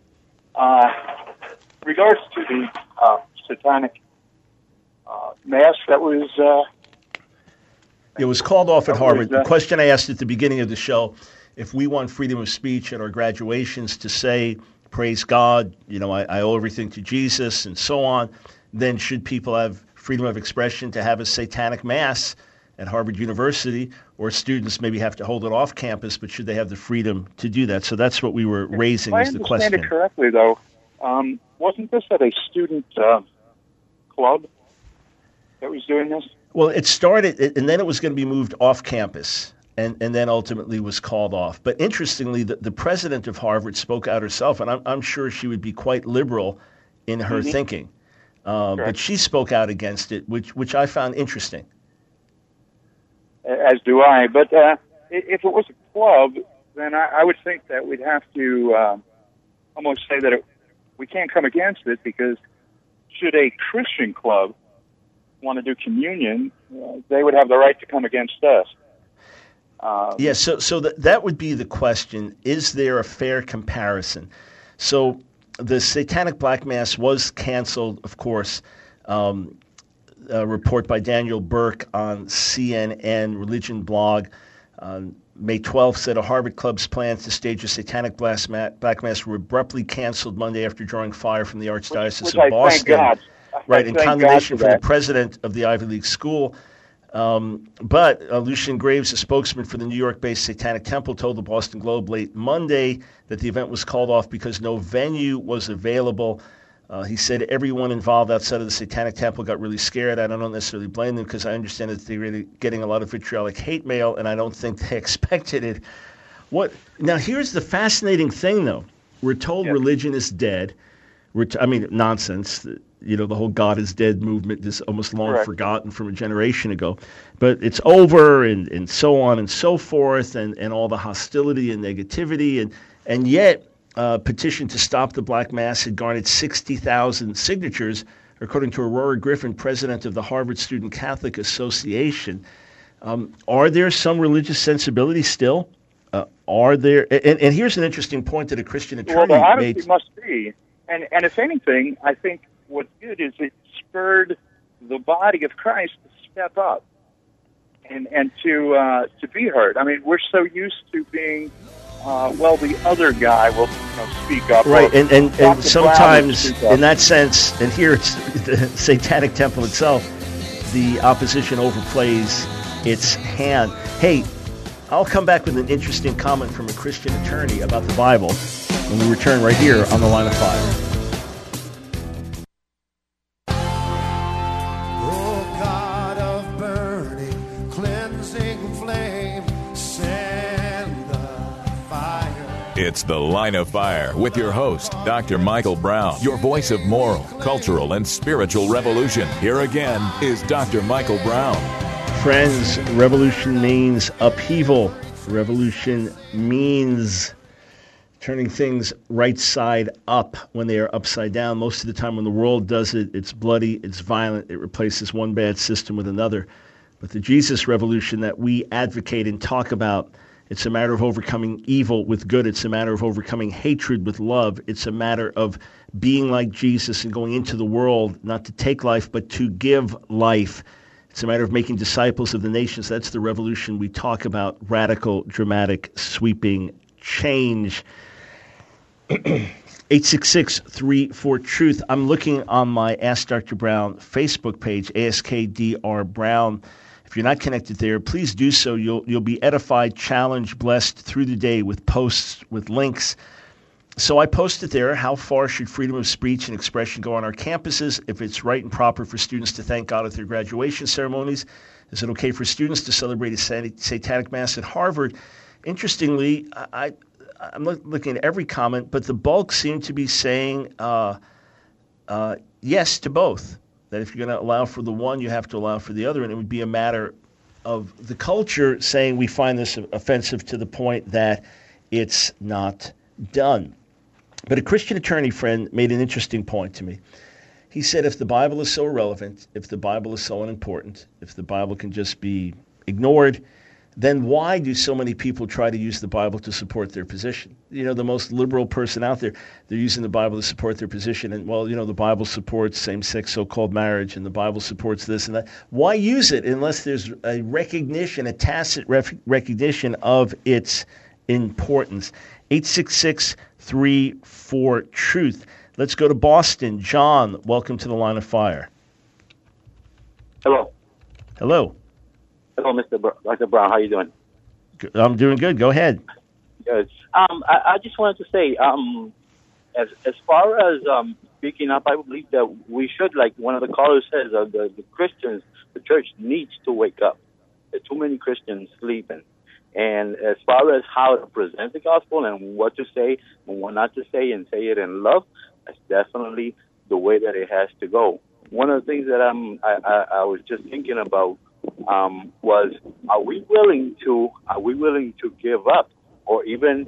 Regards to the satanic mass that was... It was called off at Harvard. The question I asked at the beginning of the show, if we want freedom of speech at our graduations to say, praise God, I owe everything to Jesus and so on, then should people have freedom of expression to have a satanic mass at Harvard University, or students maybe have to hold it off campus, but should they have the freedom to do that? So that's what we were raising as the question. If I understand it correctly, though, wasn't this at a student club that was doing this? Well, it started, and then it was going to be moved off campus, and then ultimately was called off. But interestingly, the president of Harvard spoke out herself, and I'm sure she would be quite liberal in her thinking. But she spoke out against it, which I found interesting. As do I. But if it was a club, then I would think that we'd have to almost say that we can't come against it, because should a Christian club want to do communion, they would have the right to come against us. Yes, so that would be the question. Is there a fair comparison? So the Satanic Black Mass was canceled, of course. A report by Daniel Burke on CNN Religion Blog May 12th said a Harvard club's plans to stage a Satanic Black Mass were abruptly canceled Monday after drawing fire from the Archdiocese of Boston. Thank God. Right, in condemnation for the president of the Ivy League school. But Lucian Graves, a spokesman for the New York-based Satanic Temple, told the Boston Globe late Monday that the event was called off because no venue was available. He said everyone involved outside of the Satanic Temple got really scared. I don't necessarily blame them, because I understand that they're really getting a lot of vitriolic hate mail, and I don't think they expected it. Now, here's the fascinating thing, though. We're told religion is dead. Nonsense. The whole God is dead movement is almost long forgotten from a generation ago. But it's over and so on and so forth, and all the hostility and negativity. And yet, petition to stop the Black Mass had garnered 60,000 signatures, according to Aurora Griffin, president of the Harvard Student Catholic Association. Are there some religious sensibilities still? Are there? And here's an interesting point that a Christian attorney there honestly made. Must be. And if anything, I think what's good is it spurred the body of Christ to step up and to be heard. I mean, we're so used to being, the other guy will speak up. Right, and sometimes in that sense, and here it's the Satanic Temple itself, the opposition overplays its hand. Hey, I'll come back with an interesting comment from a Christian attorney about the Bible when we return right here on The Line of Fire. It's The Line of Fire with your host, Dr. Michael Brown, your voice of moral, cultural, and spiritual revolution. Here again is Dr. Michael Brown. Friends, revolution means upheaval. Revolution means turning things right side up when they are upside down. Most of the time when the world does it, it's bloody, it's violent, it replaces one bad system with another. But the Jesus revolution that we advocate and talk about, it's a matter of overcoming evil with good. It's a matter of overcoming hatred with love. It's a matter of being like Jesus and going into the world, not to take life, but to give life. It's a matter of making disciples of the nations. That's the revolution we talk about, radical, dramatic, sweeping change. 866-34-TRUTH. I'm looking on my Ask Dr. Brown Facebook page, ASKDR Brown. If you're not connected there, please do so. You'll be edified, challenged, blessed through the day with posts, with links. So I posted there, how far should freedom of speech and expression go on our campuses? If it's right and proper for students to thank God at their graduation ceremonies, is it okay for students to celebrate a satanic mass at Harvard? Interestingly, I'm looking at every comment, but the bulk seem to be saying yes to both. That if you're going to allow for the one, you have to allow for the other. And it would be a matter of the culture saying we find this offensive to the point that it's not done. But a Christian attorney friend made an interesting point to me. He said if the Bible is so irrelevant, if the Bible is so unimportant, if the Bible can just be ignored, then why do so many people try to use the Bible to support their position? The most liberal person out there, they're using the Bible to support their position. And, the Bible supports same-sex so-called marriage, and the Bible supports this and that. Why use it unless there's a recognition, a tacit recognition of its importance? 866-34-TRUTH. Let's go to Boston. John, welcome to The Line of Fire. Hello. Hello, Dr. Brown. How you doing? I'm doing good. Go ahead. Good. I just wanted to say, as far as speaking up, I believe that we should, like one of the callers says, the Christians, the church needs to wake up. There are too many Christians sleeping. And as far as how to present the gospel and what to say and what not to say and say it in love, that's definitely the way that it has to go. One of the things that I was just thinking about was, are we willing to give up or even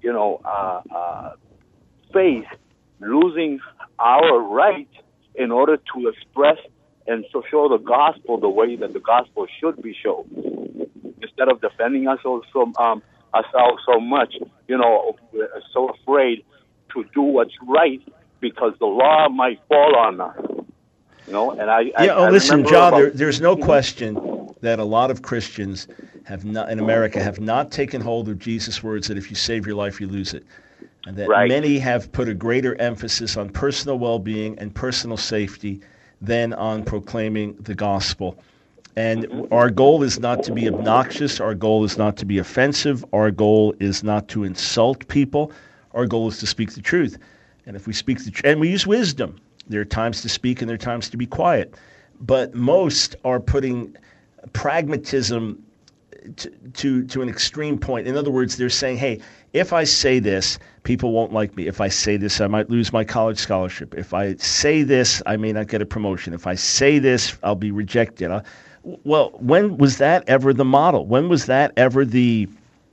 face losing our right in order to express and to show the gospel the way that the gospel should be shown, instead of defending ourselves so much, we're so afraid to do what's right because the law might fall on us. Listen, John, there's no question that a lot of Christians in America have not taken hold of Jesus' words that if you save your life, you lose it. And that many have put a greater emphasis on personal well-being and personal safety than on proclaiming the gospel. And our goal is not to be obnoxious. Our goal is not to be offensive. Our goal is not to insult people. Our goal is to speak the truth. And if we speak the truth, and we use wisdom, there are times to speak and there are times to be quiet. But most are putting pragmatism to an extreme point. In other words, they're saying, hey, if I say this, people won't like me. If I say this, I might lose my college scholarship. If I say this, I may not get a promotion. If I say this, I'll be rejected. Well, when was that ever the model? When was that ever the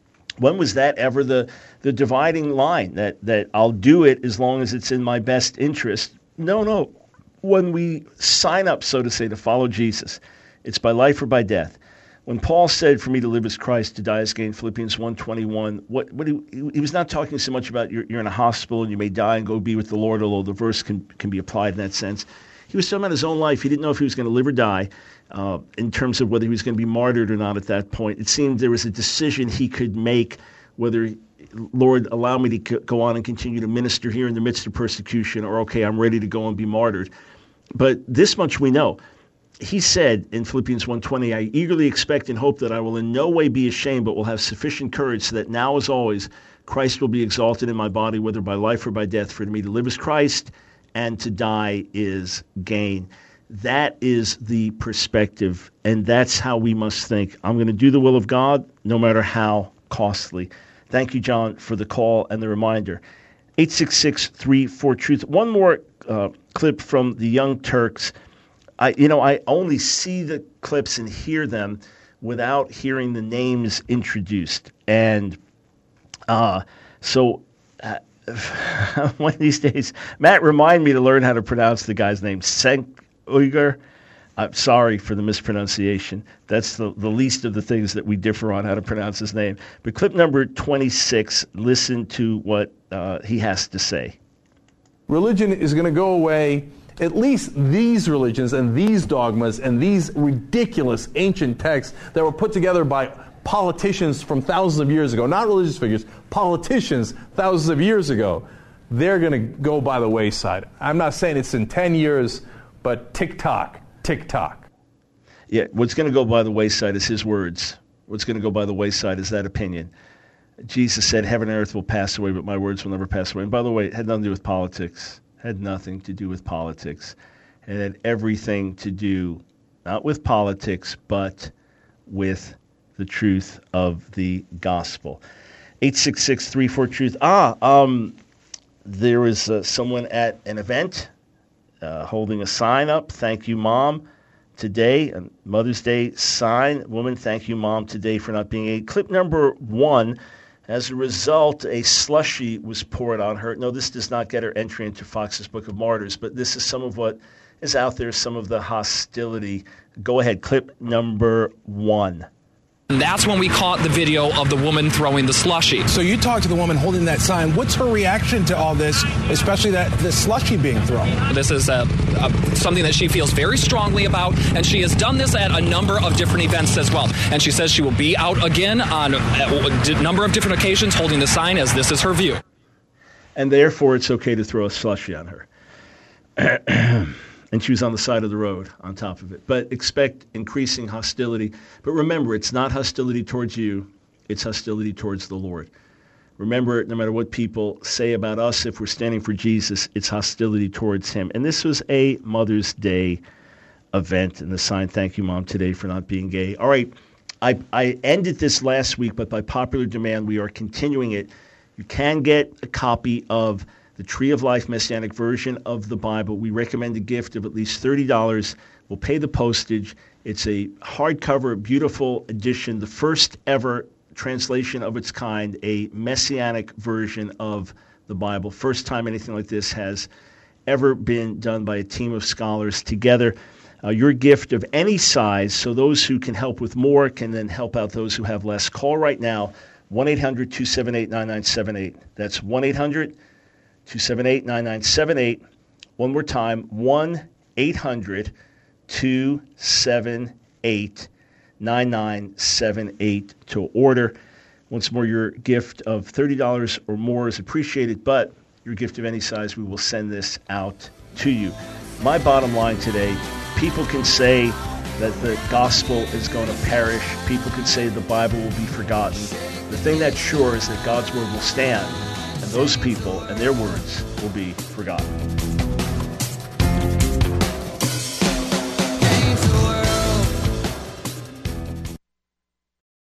dividing line that I'll do it as long as it's in my best interest? No. When we sign up, so to say, to follow Jesus, it's by life or by death. When Paul said, for me to live is Christ, to die is gain, Philippians 1:21, he was not talking so much about you're in a hospital and you may die and go be with the Lord, although the verse can be applied in that sense. He was talking about his own life. He didn't know if he was going to live or die in terms of whether he was going to be martyred or not at that point. It seemed there was a decision he could make whether, Lord, allow me to go on and continue to minister here in the midst of persecution, or, okay, I'm ready to go and be martyred. But this much we know. He said in Philippians 1:20, I eagerly expect and hope that I will in no way be ashamed, but will have sufficient courage so that now as always, Christ will be exalted in my body, whether by life or by death. For to me to live is Christ, and to die is gain. That is the perspective, and that's how we must think. I'm going to do the will of God, no matter how costly. Thank you, John, for the call and the reminder. 866-34-TRUTH. One more clip from the Young Turks. I only see the clips and hear them without hearing the names introduced. And so one of these days, Matt, remind me to learn how to pronounce the guy's name. Cenk Uygur. I'm sorry for the mispronunciation. That's the least of the things that we differ on, how to pronounce his name. But clip number 26, listen to what he has to say. Religion is going to go away. At least these religions and these dogmas and these ridiculous ancient texts that were put together by politicians from thousands of years ago, not religious figures, politicians thousands of years ago, they're going to go by the wayside. I'm not saying it's in 10 years, but tick-tock. Yeah, what's going to go by the wayside is his words. What's going to go by the wayside is that opinion. Jesus said, heaven and earth will pass away, but my words will never pass away. And by the way, it had nothing to do with politics. Had nothing to do with politics. It had everything to do, not with politics, but with the truth of the gospel. 866-34-TRUTH. There was someone at an event holding a sign up, thank you, Mom, today, a Mother's Day sign. Woman, thank you, Mom, today for not being a clip number 1. As a result, a slushie was poured on her. No, this does not get her entry into Fox's Book of Martyrs, but this is some of what is out there, some of the hostility. Go ahead, clip number 1. And that's when we caught the video of the woman throwing the slushie. So you talked to the woman holding that sign. What's her reaction to all this, especially the slushie being thrown? This is something that she feels very strongly about, and she has done this at a number of different events as well. And she says she will be out again on a number of different occasions holding the sign, as this is her view. And therefore, it's okay to throw a slushie on her. And she was on the side of the road on top of it. But expect increasing hostility. But remember, it's not hostility towards you. It's hostility towards the Lord. Remember, no matter what people say about us, if we're standing for Jesus, it's hostility towards him. And this was a Mother's Day event. And the sign, thank you, Mom, today for not being gay. All right, I ended this last week, but by popular demand, we are continuing it. You can get a copy of the Tree of Life Messianic version of the Bible. We recommend a gift of at least $30. We'll pay the postage. It's a hardcover, beautiful edition, the first ever translation of its kind, a Messianic version of the Bible. First time anything like this has ever been done by a team of scholars together. Your gift of any size, so those who can help with more can then help out those who have less. Call right now, 1-800-278-9978. That's 1-800-278-9978. One more time, 1-800-278-9978 to order. Once more, your gift of $30 or more is appreciated, but your gift of any size, we will send this out to you. My bottom line today, people can say that the gospel is going to perish. People can say the Bible will be forgotten. The thing that's sure is that God's word will stand, and those people and their words will be forgotten.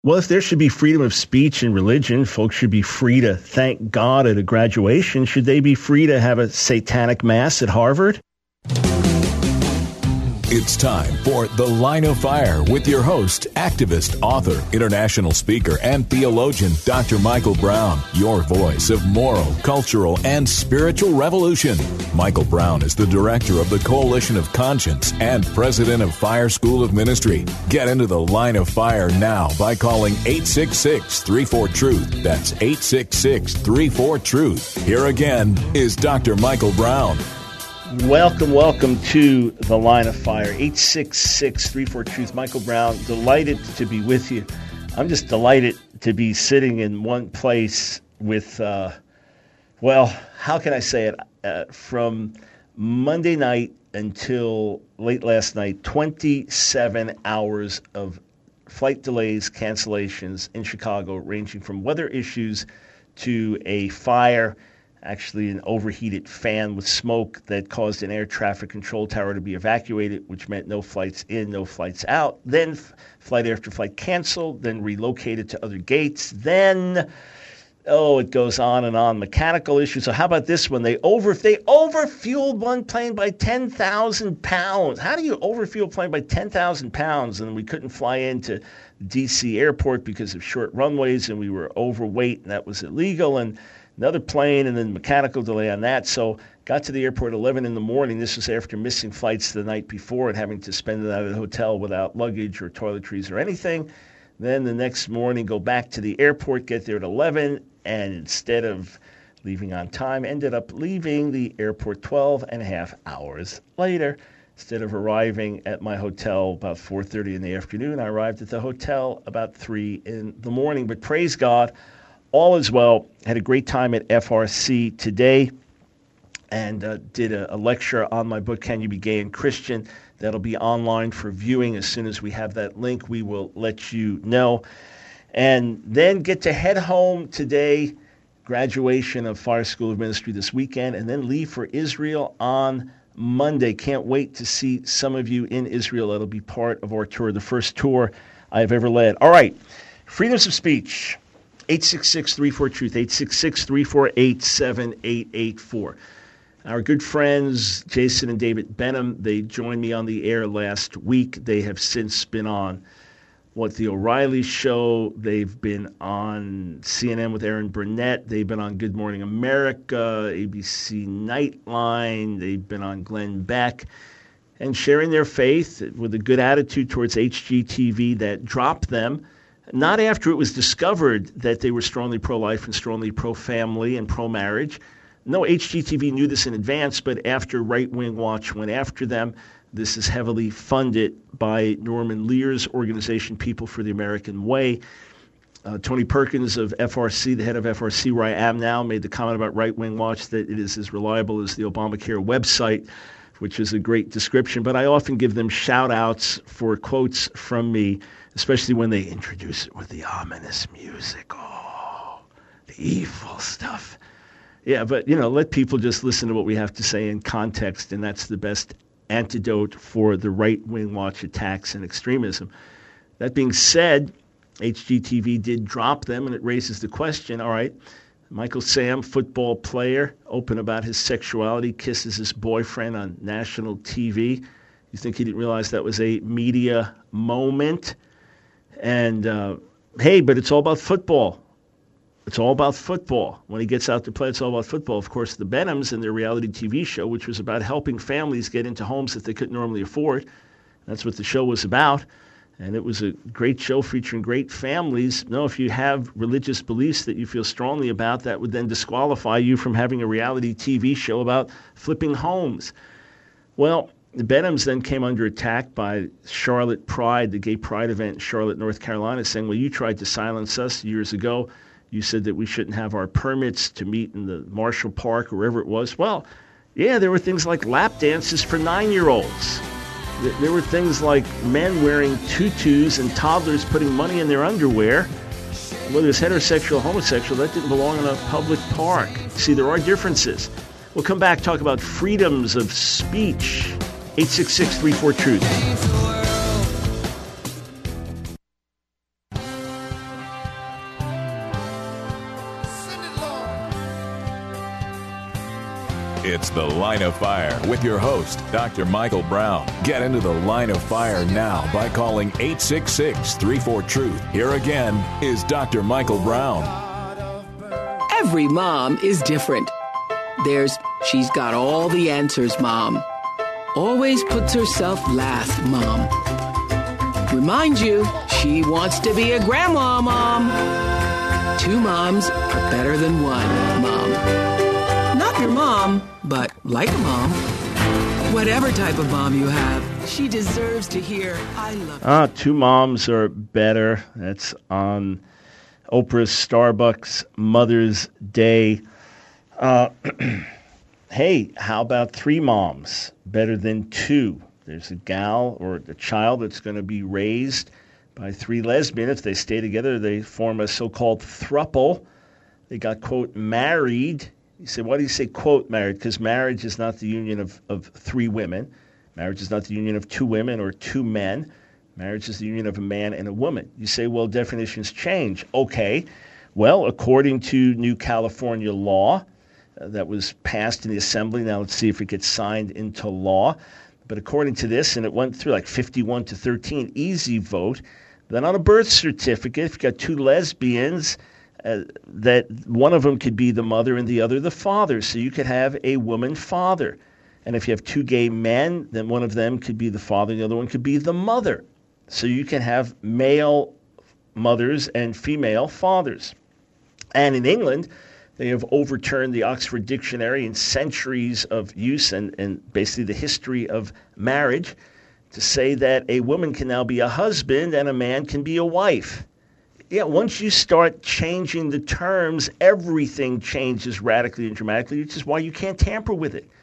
Well, if there should be freedom of speech in religion, folks should be free to thank God at a graduation. Should they be free to have a satanic mass at Harvard? It's time for The Line of Fire with your host, activist, author, international speaker, and theologian, Dr. Michael Brown, your voice of moral, cultural, and spiritual revolution. Michael Brown is the director of the Coalition of Conscience and president of Fire School of Ministry. Get into The Line of Fire now by calling 866-34-TRUTH. That's 866-34-TRUTH. Here again is Dr. Michael Brown. Welcome to The Line of Fire, 866-34-TRUTH. Michael Brown, delighted to be with you. I'm just delighted to be sitting in one place with, how can I say it? From Monday night until late last night, 27 hours of flight delays, cancellations in Chicago, ranging from weather issues to a fire, actually an overheated fan with smoke that caused an air traffic control tower to be evacuated, which meant no flights in, no flights out. Then flight after flight canceled, then relocated to other gates. Then, it goes on and on. Mechanical issues. So how about this one? They overfueled one plane by 10,000 pounds. How do you overfuel a plane by 10,000 pounds? And we couldn't fly into D.C. airport because of short runways, and we were overweight, and that was illegal. And another plane, and then mechanical delay on that. So got to the airport at 11 in the morning. This was after missing flights the night before and having to spend the night at the hotel without luggage or toiletries or anything. Then the next morning, go back to the airport, get there at 11, and instead of leaving on time, ended up leaving the airport 12 and a half hours later. Instead of arriving at my hotel about 4:30 in the afternoon, I arrived at the hotel about 3 in the morning. But praise God, all is well. Had a great time at FRC today and did a lecture on my book, Can You Be Gay and Christian? That'll be online for viewing. As soon as we have that link, we will let you know. And then get to head home today, graduation of Fire School of Ministry this weekend, and then leave for Israel on Monday. Can't wait to see some of you in Israel. That'll be part of our tour, the first tour I have ever led. All right, freedoms of speech. 866-34-TRUTH, 866-348-7884. Our good friends, Jason and David Benham, they joined me on the air last week. They have since been on The O'Reilly Show. They've been on CNN with Aaron Burnett. They've been on Good Morning America, ABC Nightline. They've been on Glenn Beck. And sharing their faith with a good attitude towards HGTV that dropped them, not after it was discovered that they were strongly pro-life and strongly pro-family and pro-marriage. No, HGTV knew this in advance, but after Right Wing Watch went after them. This is heavily funded by Norman Lear's organization, People for the American Way. Tony Perkins of FRC, the head of FRC, where I am now, made the comment about Right Wing Watch that it is as reliable as the Obamacare website, which is a great description. But I often give them shout-outs for quotes from me, especially when they introduce it with the ominous music. Oh, the evil stuff. Yeah, but, let people just listen to what we have to say in context, and that's the best antidote for the right-wing watch attacks and extremism. That being said, HGTV did drop them, and it raises the question, all right, Michael Sam, football player, open about his sexuality, kisses his boyfriend on national TV. You think he didn't realize that was a media moment? And, hey, but it's all about football. It's all about football. When he gets out to play, it's all about football. Of course, the Benhams and their reality TV show, which was about helping families get into homes that they couldn't normally afford. That's what the show was about. And it was a great show featuring great families. No, if you have religious beliefs that you feel strongly about, that would then disqualify you from having a reality TV show about flipping homes. Well, the Benhams then came under attack by Charlotte Pride, the gay pride event in Charlotte, North Carolina, saying, well, you tried to silence us years ago. You said that we shouldn't have our permits to meet in the Marshall Park or wherever it was. Well, yeah, there were things like lap dances for 9-year-olds. There were things like men wearing tutus and toddlers putting money in their underwear. Whether it's heterosexual or homosexual, that didn't belong in a public park. See, there are differences. We'll come back, talk about freedoms of speech. 866-34-TRUTH. It's The Line of Fire with your host, Dr. Michael Brown. Get into the Line of Fire now by calling 866-34-TRUTH. Here again is Dr. Michael Brown. Every mom is different. There's she's got all the answers, mom. Always puts herself last, mom. Remind you, she wants to be a grandma, mom. Two moms are better than one, mom. Not your mom, but like a mom. Whatever type of mom you have, she deserves to hear, I love you. Two moms are better. That's on Oprah's Starbucks Mother's Day. Hey, how about three moms better than two? There's a gal or a child that's going to be raised by three lesbians. If they stay together, they form a so-called throuple. They got, quote, married. You say, why do you say, quote, married? Because marriage is not the union of three women. Marriage is not the union of two women or two men. Marriage is the union of a man and a woman. You say, well, definitions change. Okay. Well, according to new California law that was passed in the Assembly, now let's see if it gets signed into law. But according to this, and it went through like 51-13, easy vote, then on a birth certificate, if you've got two lesbians, that one of them could be the mother and the other the father. So you could have a woman father. And if you have two gay men, then one of them could be the father and the other one could be the mother. So you can have male mothers and female fathers. And in England, they have overturned the Oxford Dictionary and centuries of use and basically the history of marriage to say that a woman can now be a husband and a man can be a wife. Yeah, once you start changing the terms, everything changes radically and dramatically, which is why you can't tamper with it.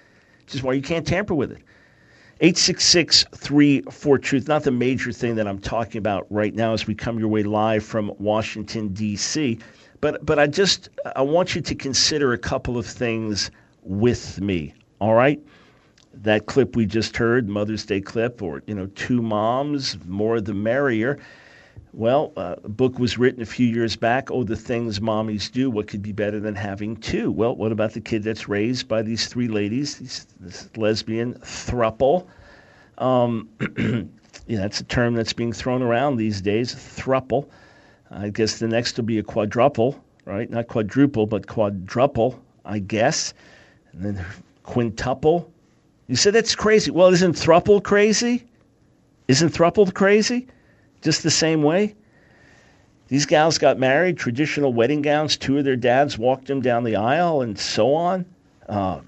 866-34-TRUTH, not the major thing that I'm talking about right now as we come your way live from Washington, D.C., But I want you to consider a couple of things with me, all right? That clip we just heard, Mother's Day clip, or, two moms, more the merrier. Well, a book was written a few years back, Oh, the Things Mommies Do, What Could Be Better Than Having Two? Well, what about the kid that's raised by these three ladies, this lesbian throuple? That's a term that's being thrown around these days, throuple. I guess the next will be a quadruple, right? Not quadruple, but quadruple, I guess. And then quintuple. You said that's crazy. Well, isn't thruple crazy? Isn't thruple crazy? Just the same way? These gals got married, traditional wedding gowns. Two of their dads walked them down the aisle and so on. I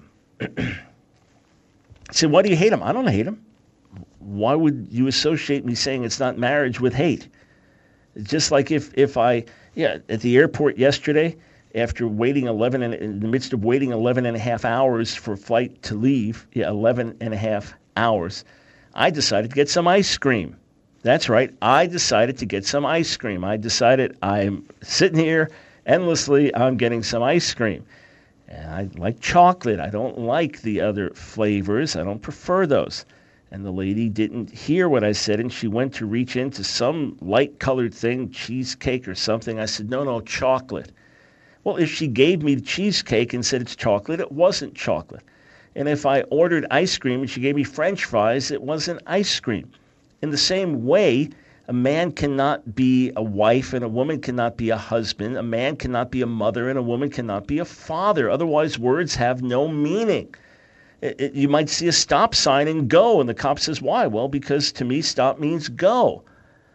said, why do you hate them? I don't hate them. Why would you associate me saying it's not marriage with hate? Just like if I, at the airport yesterday, after waiting in the midst of waiting 11 and a half hours for a flight to leave, 11 and a half hours, I decided to get some ice cream. That's right. I decided to get some ice cream. I decided I'm sitting here endlessly, I'm getting some ice cream. And I like chocolate. I don't like the other flavors. I don't prefer those. And the lady didn't hear what I said, and she went to reach into some light-colored thing, cheesecake or something. I said, no, chocolate. Well, if she gave me the cheesecake and said it's chocolate, it wasn't chocolate. And if I ordered ice cream and she gave me French fries, it wasn't ice cream. In the same way, a man cannot be a wife and a woman cannot be a husband. A man cannot be a mother and a woman cannot be a father. Otherwise, words have no meaning. You might see a stop sign and go, and the cop says, why? Well, because to me, stop means go.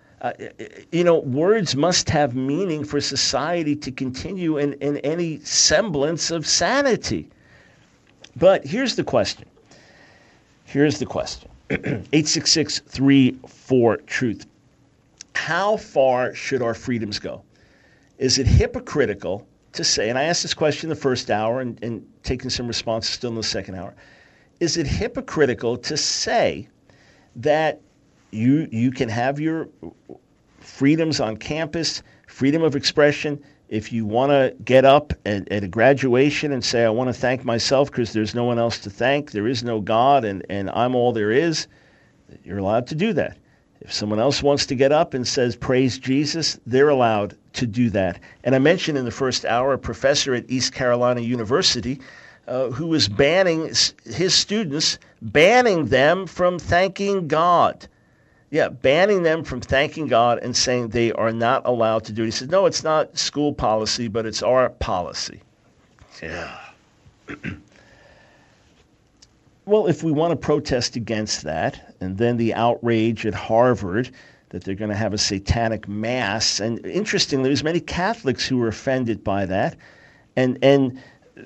Words must have meaning for society to continue in any semblance of sanity. But here's the question. 866-34-TRUTH. How far should our freedoms go? Is it hypocritical to say, and I asked this question in the first hour and taking some responses still in the second hour, is it hypocritical to say that you can have your freedoms on campus, freedom of expression, if you want to get up at a graduation and say, I want to thank myself because there's no one else to thank, there is no God, and I'm all there is, you're allowed to do that. If someone else wants to get up and says, praise Jesus, they're allowed to do that. And I mentioned in the first hour a professor at East Carolina University who was banning his students, banning them from thanking God. Yeah, banning them from thanking God and saying they are not allowed to do it. He said, no, it's not school policy, but it's our policy. Yeah. Well, if we want to protest against that, and then the outrage at Harvard that they're going to have a satanic mass, and interestingly, there's many Catholics who were offended by that, and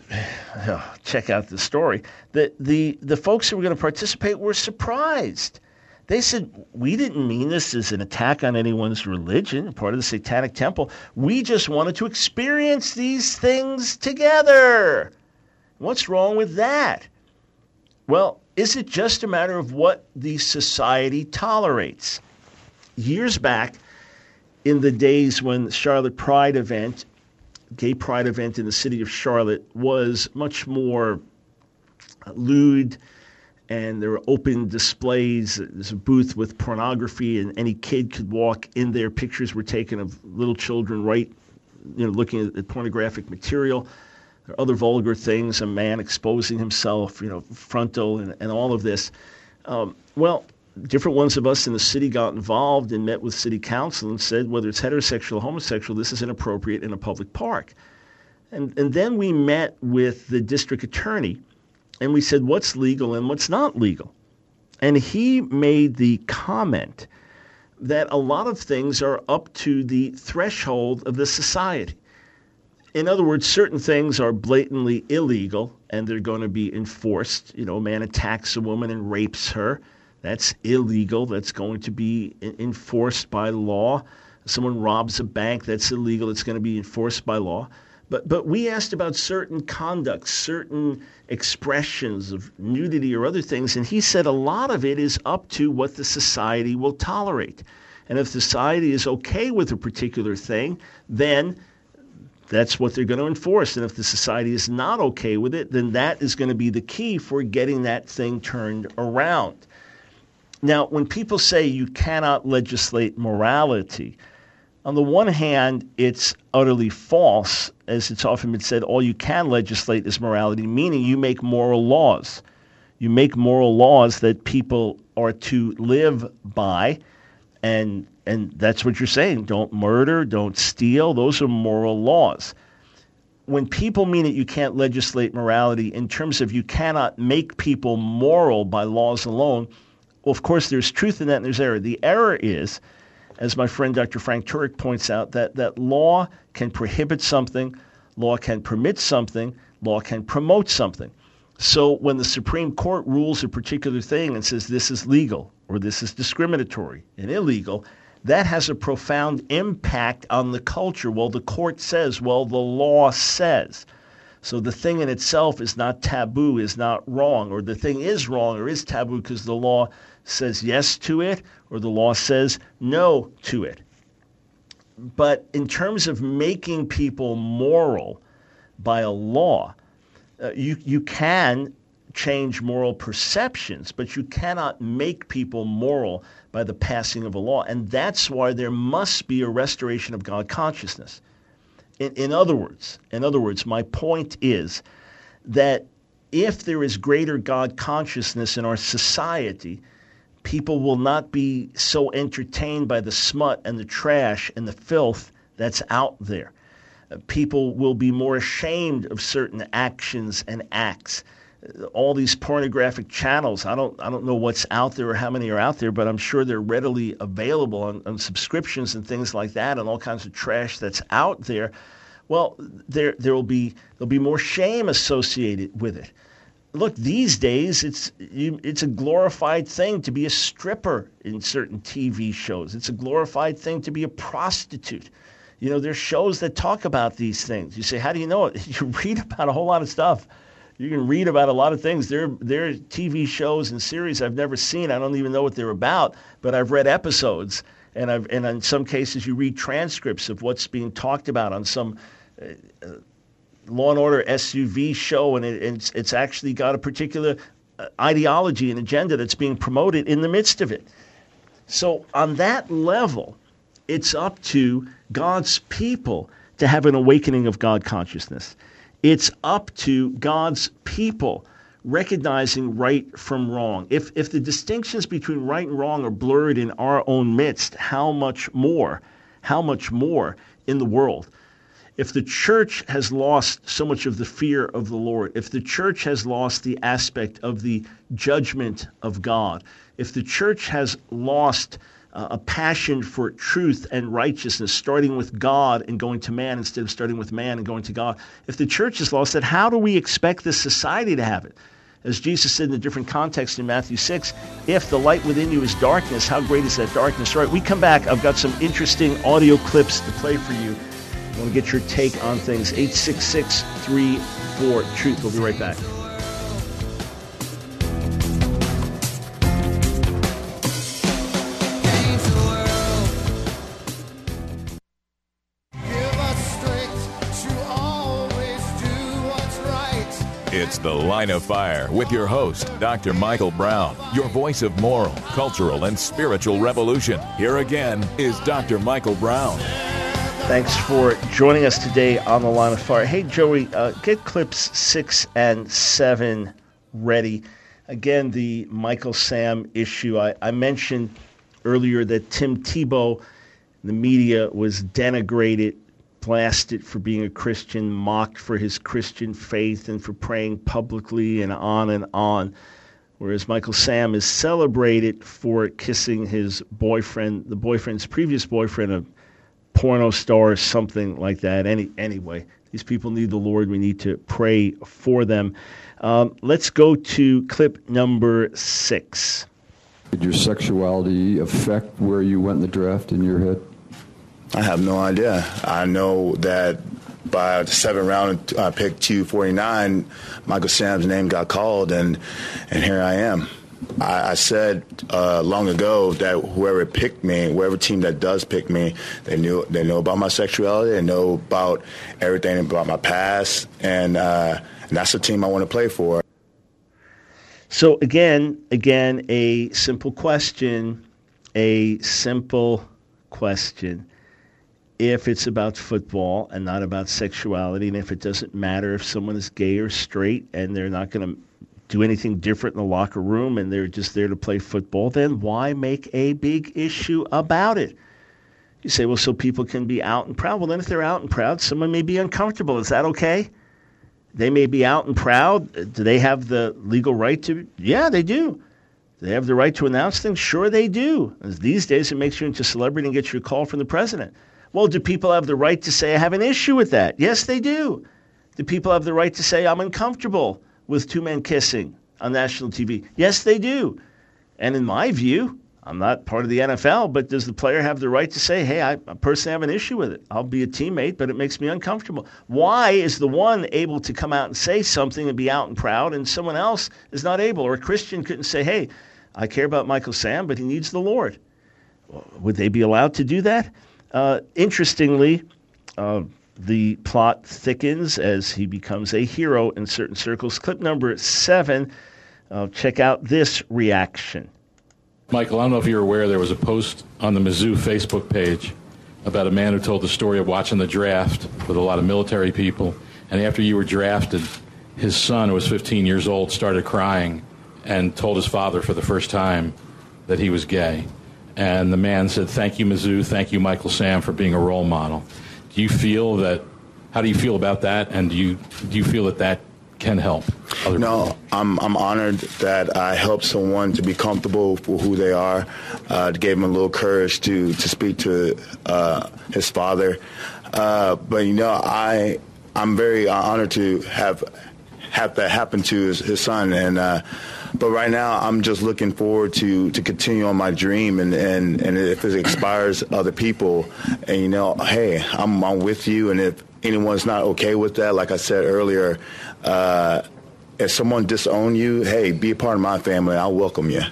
check out the story. The folks who were going to participate were surprised. They said, we didn't mean this as an attack on anyone's religion, part of the Satanic Temple. We just wanted to experience these things together. What's wrong with that? Well, is it just a matter of what the society tolerates? Years back, in the days when the Charlotte Pride event, gay pride event in the city of Charlotte, was much more lewd, and there were open displays. There's a booth with pornography, and any kid could walk in there. Pictures were taken of little children looking at pornographic material. There are other vulgar things, a man exposing himself, frontal, and all of this. Well, different ones of us in the city got involved and met with city council and said, whether it's heterosexual or homosexual, this is inappropriate in a public park. And then we met with the district attorney, and we said, what's legal and what's not legal? And he made the comment that a lot of things are up to the threshold of the society. In other words, certain things are blatantly illegal, and they're going to be enforced. A man attacks a woman and rapes her. That's illegal. That's going to be enforced by law. Someone robs a bank. That's illegal. It's going to be enforced by law. But we asked about certain conduct, certain expressions of nudity or other things, and he said a lot of it is up to what the society will tolerate. And if society is okay with a particular thing, then that's what they're going to enforce. And if the society is not okay with it, then that is going to be the key for getting that thing turned around. Now, when people say you cannot legislate morality, on the one hand, it's utterly false. As it's often been said, all you can legislate is morality, meaning you make moral laws. You make moral laws that people are to live by, and that's what you're saying. Don't murder, don't steal. Those are moral laws. When people mean that you can't legislate morality in terms of you cannot make people moral by laws alone, well, of course, there's truth in that and there's error. The error is, as my friend Dr. Frank Turek points out, that law can prohibit something, law can permit something, law can promote something. So when the Supreme Court rules a particular thing and says this is legal or this is discriminatory and illegal, that has a profound impact on the culture. Well, the court says, well, the law says. So the thing in itself is not taboo, is not wrong, or the thing is wrong or is taboo because the law says yes to it or the law says no to it. But in terms of making people moral by a law, you can change moral perceptions, but you cannot make people moral by the passing of a law. And that's why there must be a restoration of God consciousness. In other words, my point is that if there is greater God consciousness in our society, people will not be so entertained by the smut and the trash and the filth that's out there. People will be more ashamed of certain actions and acts. All these pornographic channels, I don't know what's out there or how many are out there, but I'm sure they're readily available on subscriptions and things like that, and all kinds of trash that's out there. Well, there'll be more shame associated with it. Look, these days it's a glorified thing to be a stripper in certain TV shows. It's a glorified thing to be a prostitute. There's shows that talk about these things. You say, how do you know it? You read about a whole lot of stuff. You can read about a lot of things. There are TV shows and series I've never seen. I don't even know what they're about, but I've read episodes, and in some cases you read transcripts of what's being talked about on some Law and Order SUV show, and it's actually got a particular ideology and agenda that's being promoted in the midst of it. So on that level, it's up to God's people to have an awakening of God consciousness. It's up to God's people recognizing right from wrong. If the distinctions between right and wrong are blurred in our own midst, how much more in the world? If the church has lost so much of the fear of the Lord, if the church has lost the aspect of the judgment of God, if the church has lost a passion for truth and righteousness, starting with God and going to man instead of starting with man and going to God, if the church has lost that, how do we expect this society to have it? As Jesus said in a different context in Matthew 6, if the light within you is darkness, how great is that darkness? All right, we come back. I've got some interesting audio clips to play for you. I want to get your take on things. 866-34-TRUTH. We'll be right back. It's The Line of Fire with your host, Dr. Michael Brown, your voice of moral, cultural, and spiritual revolution. Here again is Dr. Michael Brown. Thanks for joining us today on The Line of Fire. Hey, Joey, get clips 6 and 7 ready. Again, the Michael Sam issue. I mentioned earlier that Tim Tebow, the media, was denigrated, blasted for being a Christian, mocked for his Christian faith and for praying publicly and on, whereas Michael Sam is celebrated for kissing his boyfriend, the boyfriend's previous boyfriend, a porno star or something like that. Anyway, these people need the Lord. We need to pray for them. Let's go to clip number 6. Did your sexuality affect where you went in the draft in your head? I have no idea. I know that by the 7th round, pick 249, Michael Sam's name got called, and here I am. I said long ago that whoever picked me, whoever team that does pick me, they know about my sexuality, they know about everything about my past, and that's the team I want to play for. So again, a simple question. If it's about football and not about sexuality, and if it doesn't matter if someone is gay or straight and they're not going to do anything different in the locker room and they're just there to play football, then why make a big issue about it? You say, well, so people can be out and proud. Well, then if they're out and proud, someone may be uncomfortable. Is that okay? They may be out and proud. Do they have the legal right to? Yeah, they do. Do they have the right to announce things? Sure, they do. As these days, it makes you into celebrity and gets you a call from the president. Well, do people have the right to say, I have an issue with that? Yes, they do. Do people have the right to say, I'm uncomfortable with two men kissing on national TV? Yes, they do. And in my view, I'm not part of the NFL, but does the player have the right to say, hey, I personally have an issue with it. I'll be a teammate, but it makes me uncomfortable. Why is the one able to come out and say something and be out and proud, and someone else is not able? Or a Christian couldn't say, hey, I care about Michael Sam, but he needs the Lord. Would they be allowed to do that? Interestingly, the plot thickens as he becomes a hero in certain circles. Clip number 7, check out this reaction. Michael, I don't know if you're aware, there was a post on the Mizzou Facebook page about a man who told the story of watching the draft with a lot of military people, and after you were drafted, his son, who was 15 years old, started crying and told his father for the first time that he was gay. And the man said, thank you, Mizzou, thank you, Michael Sam, for being a role model. Do you feel that, how do you feel about that, and do you feel that that can help other people? I'm honored that I helped someone to be comfortable for who they are, gave him a little courage to speak to his father. But, I'm very honored to have that happen to his son, and but right now, I'm just looking forward to continue on my dream, and if it inspires other people, and hey, I'm with you, and if anyone's not okay with that, like I said earlier, if someone disown you, hey, be a part of my family. I'll welcome you.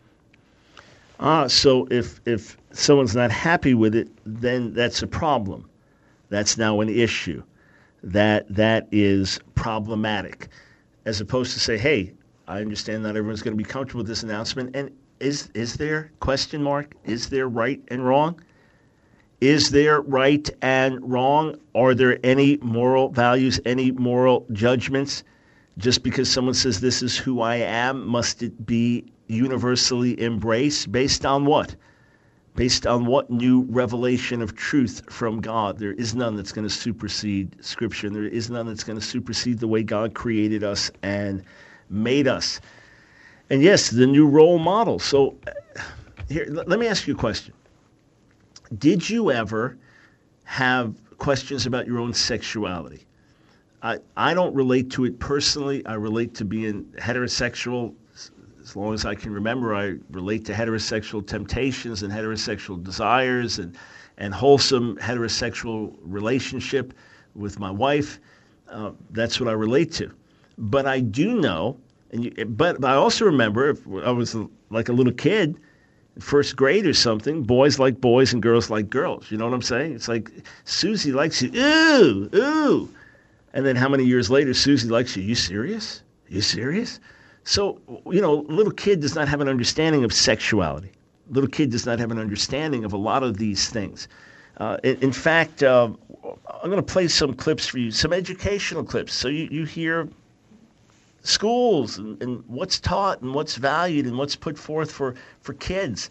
So if someone's not happy with it, then that's a problem. That's now an issue. That is problematic, as opposed to say, hey, I understand not everyone's going to be comfortable with this announcement. And is there, question mark, is there right and wrong? Is there right and wrong? Are there any moral values, any moral judgments? Just because someone says this is who I am, must it be universally embraced? Based on what? Based on what new revelation of truth from God? There is none that's going to supersede Scripture. And there is none that's going to supersede the way God created us and made us. And yes, the new role model. So here, let me ask you a question. Did you ever have questions about your own sexuality? I don't relate to it personally. I relate to being heterosexual. As long as I can remember, I relate to heterosexual temptations and heterosexual desires and wholesome heterosexual relationship with my wife. That's what I relate to. But I do know, but I also remember, if I was like a little kid, first grade or something, boys like boys and girls like girls. You know what I'm saying? It's like, Susie likes you. Ooh, ooh. And then how many years later, Susie likes you. You serious? You serious? So, little kid does not have an understanding of sexuality. Little kid does not have an understanding of a lot of these things. In fact, I'm going to play some clips for you, some educational clips. So you hear schools and what's taught and what's valued and what's put forth for kids.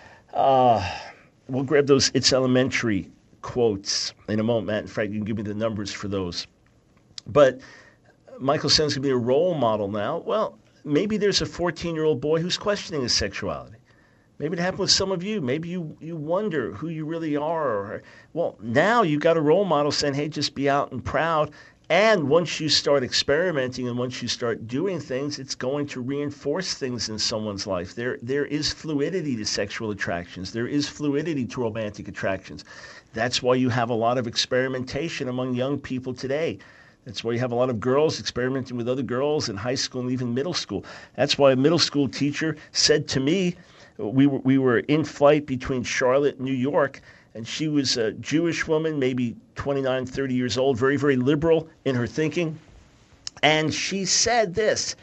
We'll grab those It's Elementary quotes in a moment. Matt, in fact, you can give me the numbers for those. But Michael Sen's going to be a role model now. Well, maybe there's a 14-year-old boy who's questioning his sexuality. Maybe it happened with some of you. Maybe you wonder who you really are. Well, now you've got a role model saying, hey, just be out and proud. And once you start experimenting and once you start doing things, it's going to reinforce things in someone's life. There is fluidity to sexual attractions. There is fluidity to romantic attractions. That's why you have a lot of experimentation among young people today. That's why you have a lot of girls experimenting with other girls in high school and even middle school. That's why a middle school teacher said to me, we were in flight between Charlotte and New York, and she was a Jewish woman, maybe 29, 30 years old, very, very liberal in her thinking. And she said this.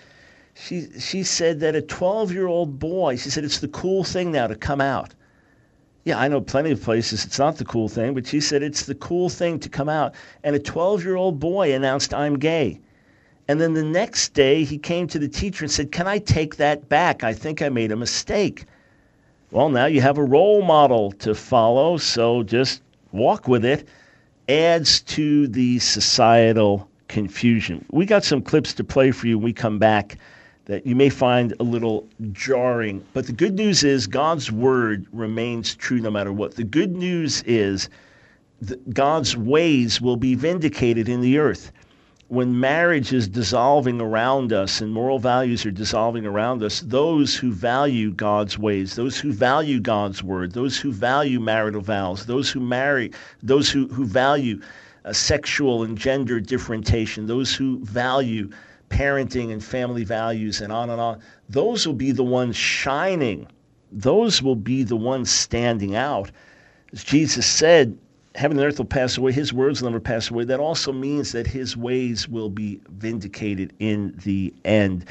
She said that a 12-year-old boy, she said, it's the cool thing now to come out. Yeah, I know plenty of places it's not the cool thing, but she said it's the cool thing to come out. And a 12-year-old boy announced, I'm gay. And then the next day he came to the teacher and said, can I take that back? I think I made a mistake. Well, now you have a role model to follow, so just walk with it. Adds to the societal confusion. We got some clips to play for you when we come back that you may find a little jarring. But the good news is God's word remains true no matter what. The good news is that God's ways will be vindicated in the earth. When marriage is dissolving around us and moral values are dissolving around us, those who value God's ways, those who value God's word, those who value marital vows, those who marry, those who value sexual and gender differentiation, those who value parenting and family values and on, those will be the ones shining. Those will be the ones standing out. As Jesus said, heaven and earth will pass away, his words will never pass away. That also means that his ways will be vindicated in the end.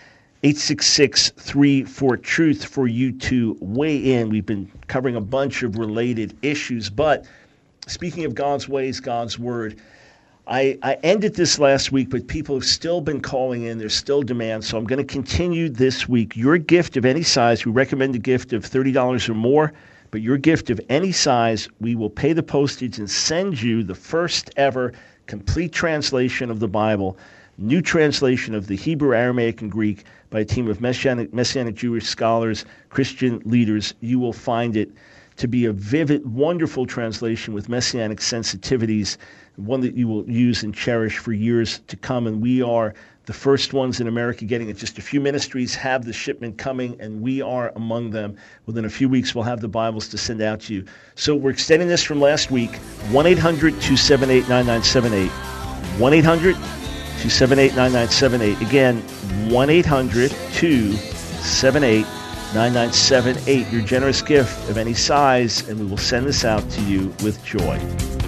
866-34-TRUTH for you to weigh in. We've been covering a bunch of related issues, but speaking of God's ways, God's word, I ended this last week, but people have still been calling in. There's still demand, so I'm going to continue this week. Your gift of any size, we recommend a gift of $30 or more, but your gift of any size, we will pay the postage and send you the first ever complete translation of the Bible, new translation of the Hebrew, Aramaic, and Greek by a team of Messianic Jewish scholars, Christian leaders. You will find it to be a vivid, wonderful translation with Messianic sensitivities, one that you will use and cherish for years to come. And we are the first ones in America getting it. Just a few ministries have the shipment coming, and we are among them. Within a few weeks, we'll have the Bibles to send out to you. So we're extending this from last week, 1-800-278-9978. 1-800-278-9978. Again, 1-800-278-9978. Your generous gift of any size, and we will send this out to you with joy.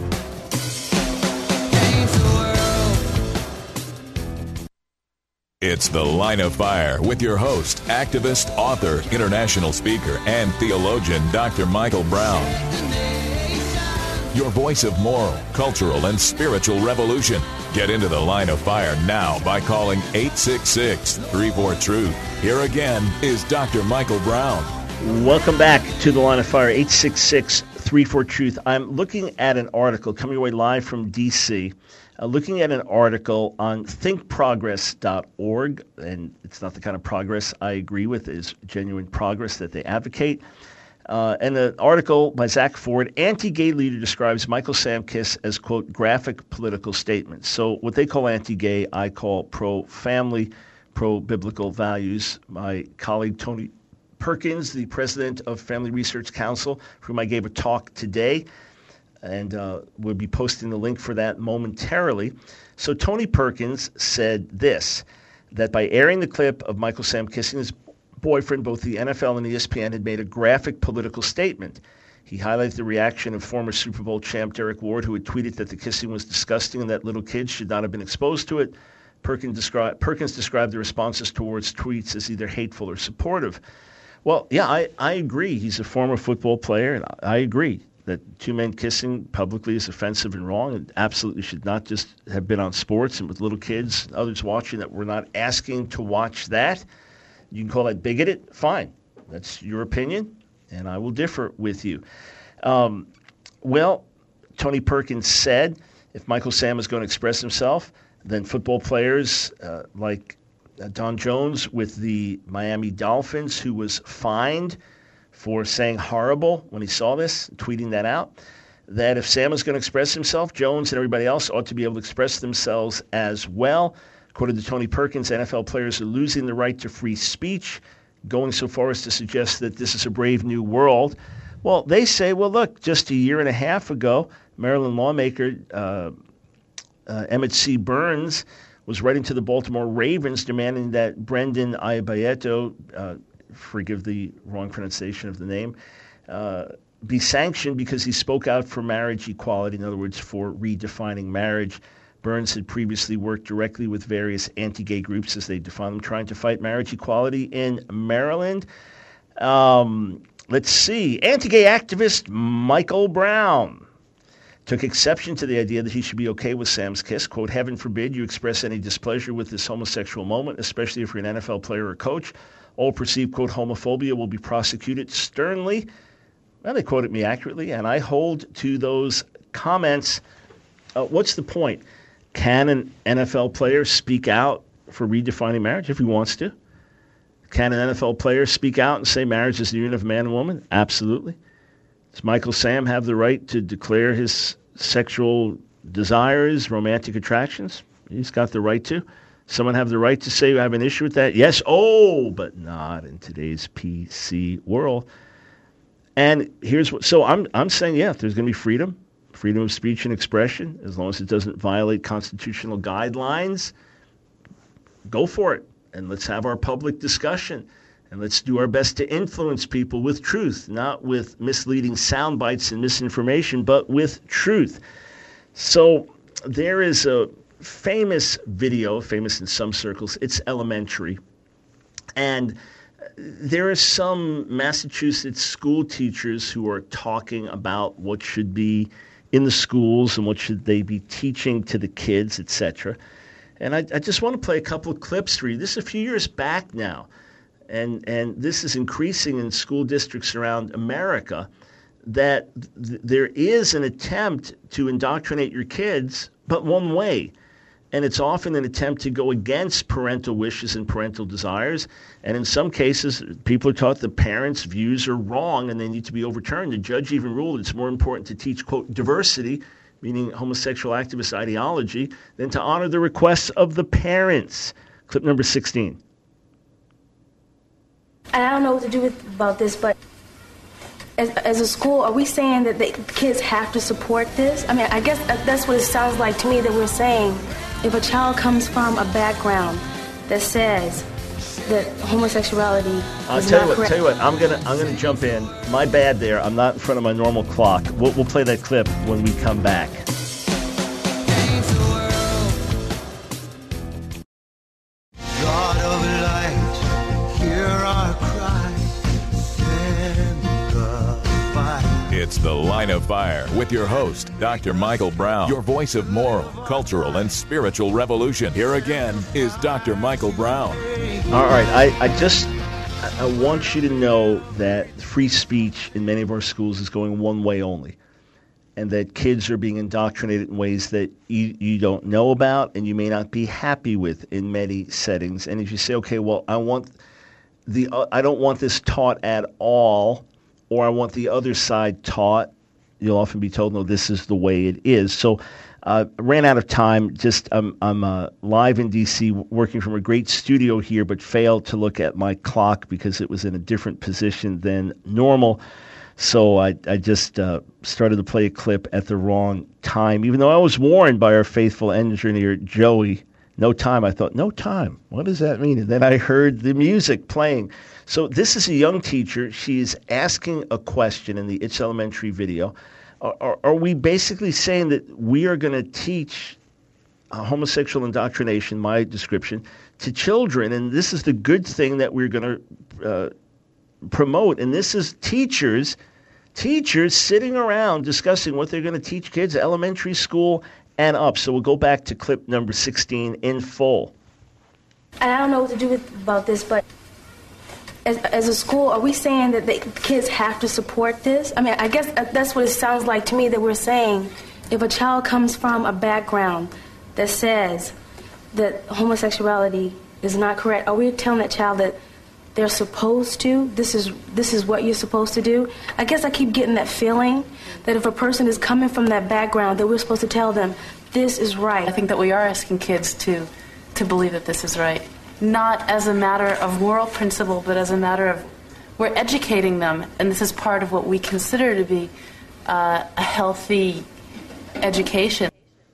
It's The Line of Fire with your host, activist, author, international speaker, and theologian, Dr. Michael Brown. your voice of moral, cultural, and spiritual revolution. Get into the Line of Fire now by calling 866-34-TRUTH. Here again is Dr. Michael Brown. Welcome back to the Line of Fire, 866-34-TRUTH. I'm looking at an article coming your way live from D.C., looking at an article on thinkprogress.org, and it's not the kind of progress I agree with. It's genuine progress that they advocate. And an article by Zach Ford, anti-gay leader describes Michael Sam Kiss as, quote, graphic political statements. So what they call anti-gay, I call pro-family, pro-biblical values. My colleague Tony Perkins, the president of Family Research Council, for whom I gave a talk today, and we'll be posting the link for that momentarily. So Tony Perkins said this, that by airing the clip of Michael Sam kissing his boyfriend, both the NFL and ESPN had made a graphic political statement. He highlighted the reaction of former Super Bowl champ Derek Ward, who had tweeted that the kissing was disgusting and that little kids should not have been exposed to it. Perkins described the responses towards tweets as either hateful or supportive. Well, yeah, I agree. He's a former football player, and I agree that two men kissing publicly is offensive and wrong. It absolutely should not just have been on sports and with little kids and others watching, that we're not asking to watch that. You can call that bigoted. Fine. That's your opinion, and I will differ with you. Well, Tony Perkins said if Michael Sam is going to express himself, then football players like Don Jones with the Miami Dolphins, who was fined for saying horrible when he saw this, tweeting that out, that if Sam is going to express himself, Jones and everybody else ought to be able to express themselves as well. According to Tony Perkins, NFL players are losing the right to free speech, going so far as to suggest that this is a brave new world. Well, they say, well, look, just a year and a half ago, Maryland lawmaker Emmett C. Burns was writing to the Baltimore Ravens demanding that Brendan Ayobayeto, forgive the wrong pronunciation of the name, be sanctioned because he spoke out for marriage equality, in other words, for redefining marriage. Burns had previously worked directly with various anti-gay groups, as they define them, trying to fight marriage equality in Maryland. Let's see. Anti-gay activist Michael Brown took exception to the idea that he should be okay with Sam's kiss. Quote, heaven forbid you express any displeasure with this homosexual moment, especially if you're an NFL player or coach. All perceived, quote, homophobia will be prosecuted sternly. Well, they quoted me accurately, and I hold to those comments. What's the point? Can an NFL player speak out for redefining marriage if he wants to? Can an NFL player speak out and say marriage is the union of man and woman? Absolutely. Does Michael Sam have the right to declare his sexual desires, romantic attractions? He's got the right to. Someone have the right to say I have an issue with that? Yes. Oh, but not in today's PC world. And here's what. So I'm saying, yeah, if there's going to be freedom of speech and expression, as long as it doesn't violate constitutional guidelines, go for it. And let's have our public discussion. And let's do our best to influence people with truth, not with misleading sound bites and misinformation, but with truth. So there is a famous video, famous in some circles. It's elementary. And there are some Massachusetts school teachers who are talking about what should be in the schools and what should they be teaching to the kids, etc. And I just want to play a couple of clips for you. This is a few years back now, and this is increasing in school districts around America, that there is an attempt to indoctrinate your kids, but one way. And it's often an attempt to go against parental wishes and parental desires. And in some cases, people are taught the parents' views are wrong and they need to be overturned. The judge even ruled it's more important to teach, quote, diversity, meaning homosexual activist ideology, than to honor the requests of the parents. Clip number 16. And I don't know what to do about this, but as a school, are we saying that the kids have to support this? I mean, I guess that's what it sounds like to me, that we're saying if a child comes from a background that says that homosexuality is not correct. Tell you what, I'm gonna jump in. My bad there. I'm not in front of my normal clock. We'll play that clip when we come back. God of light, hear our cry, send the fire. It's The Line of Fire with your host, Dr. Michael Brown, your voice of moral, cultural, and spiritual revolution. Here again is Dr. Michael Brown. All right, I want you to know that free speech in many of our schools is going one way only, and that kids are being indoctrinated in ways that you don't know about and you may not be happy with in many settings. And if you say, okay, well, I don't want this taught at all, or I want the other side taught, you'll often be told, no, this is the way it is. So I ran out of time. I'm live in D.C. working from a great studio here, but failed to look at my clock because it was in a different position than normal. So I just started to play a clip at the wrong time, even though I was warned by our faithful engineer, Joey. No time. I thought, no time. What does that mean? And then I heard the music playing. So this is a young teacher. She's asking a question in the It's Elementary video. Are we basically saying that we are going to teach homosexual indoctrination, my description, to children? And this is the good thing that we're going to promote. And this is teachers sitting around discussing what they're going to teach kids, elementary school and up. So we'll go back to clip number 16 in full. And I don't know what to do about this, but as a school, are we saying that the kids have to support this? I mean, I guess that's what it sounds like to me, that we're saying if a child comes from a background that says that homosexuality is not correct, are we telling that child that they're supposed to, this is what you're supposed to do? I guess I keep getting that feeling that if a person is coming from that background, that we're supposed to tell them this is right. I think that we are asking kids to believe that this is right. Not as a matter of moral principle, but as a matter of, we're educating them, and this is part of what we consider to be a healthy education.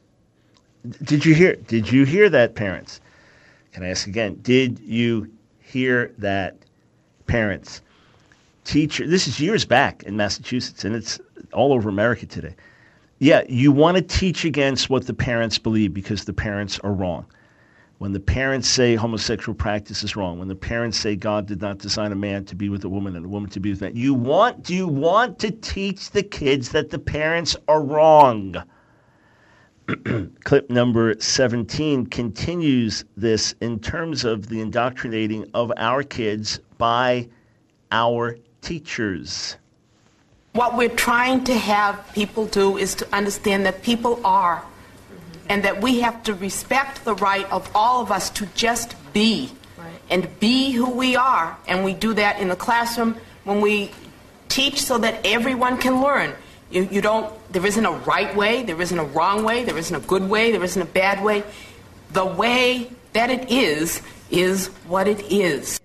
Did you hear that, parents? Can I ask again? Did you hear that, parents? Teacher, this is years back in Massachusetts, and it's all over America today. Yeah, you want to teach against what the parents believe because the parents are wrong. When the parents say homosexual practice is wrong, when the parents say God did not design a man to be with a woman and a woman to be with a man, do you want to teach the kids that the parents are wrong? Clip number 17 continues this in terms of the indoctrinating of our kids by our teachers. What we're trying to have people do is to understand that people are, and that we have to respect the right of all of us to just be, and be who we are. And we do that in the classroom when we teach so that everyone can learn. There isn't a right way, there isn't a wrong way, there isn't a good way, there isn't a bad way. The way that it is what it is.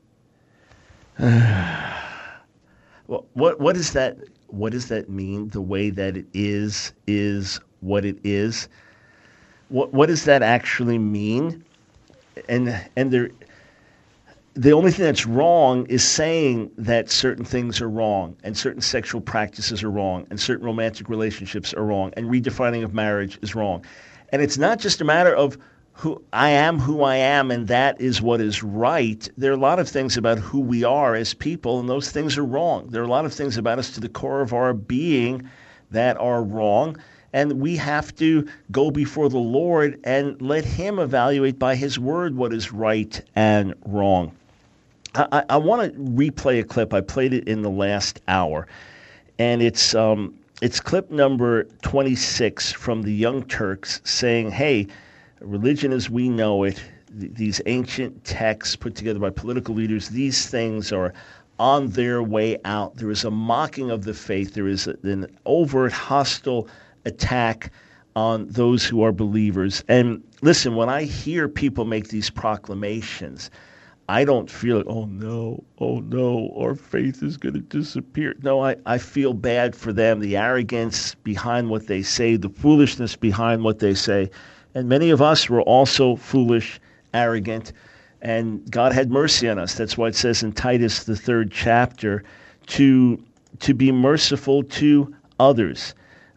What does that mean? The way that it is what it is. What does that actually mean? And the only thing that's wrong is saying that certain things are wrong, and certain sexual practices are wrong, and certain romantic relationships are wrong, and redefining of marriage is wrong. And it's not just a matter of who I am, and that is what is right. There are a lot of things about who we are as people, and those things are wrong. There are a lot of things about us to the core of our being that are wrong, and we have to go before the Lord and let Him evaluate by His Word what is right and wrong. I want to replay a clip. I played it in the last hour, and it's clip number 26 from the Young Turks saying, hey, religion as we know it, these ancient texts put together by political leaders, these things are on their way out. There is a mocking of the faith. There is an overt hostile attack on those who are believers. And listen, when I hear people make these proclamations, I don't feel like, oh no, our faith is going to disappear. No, I feel bad for them, the arrogance behind what they say, the foolishness behind what they say. And many of us were also foolish, arrogant, and God had mercy on us. That's why it says in Titus, the 3rd chapter, to be merciful to others.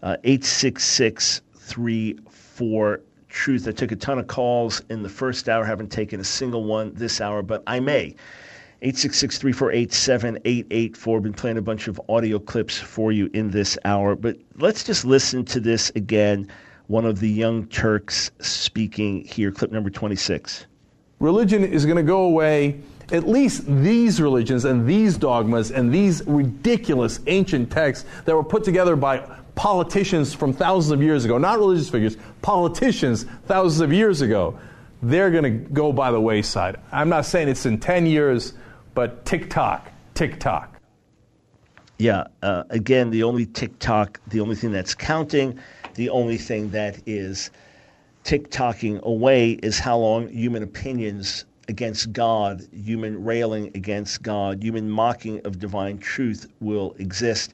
866-34 Truth. I took a ton of calls in the first hour, haven't taken a single one this hour, but I may. 866-348-7884. Been playing a bunch of audio clips for you in this hour, but let's just listen to this again. One of the Young Turks speaking here, clip number 26. Religion is going to go away. At least these religions and these dogmas and these ridiculous ancient texts that were put together by politicians from thousands of years ago, not religious figures, politicians thousands of years ago, they're going to go by the wayside. I'm not saying it's in 10 years, but tick-tock, tick-tock. Yeah, again, the only tick-tock, the only thing that's counting, the only thing that is tick-tocking away is how long human opinions against God, human railing against God, human mocking of divine truth will exist.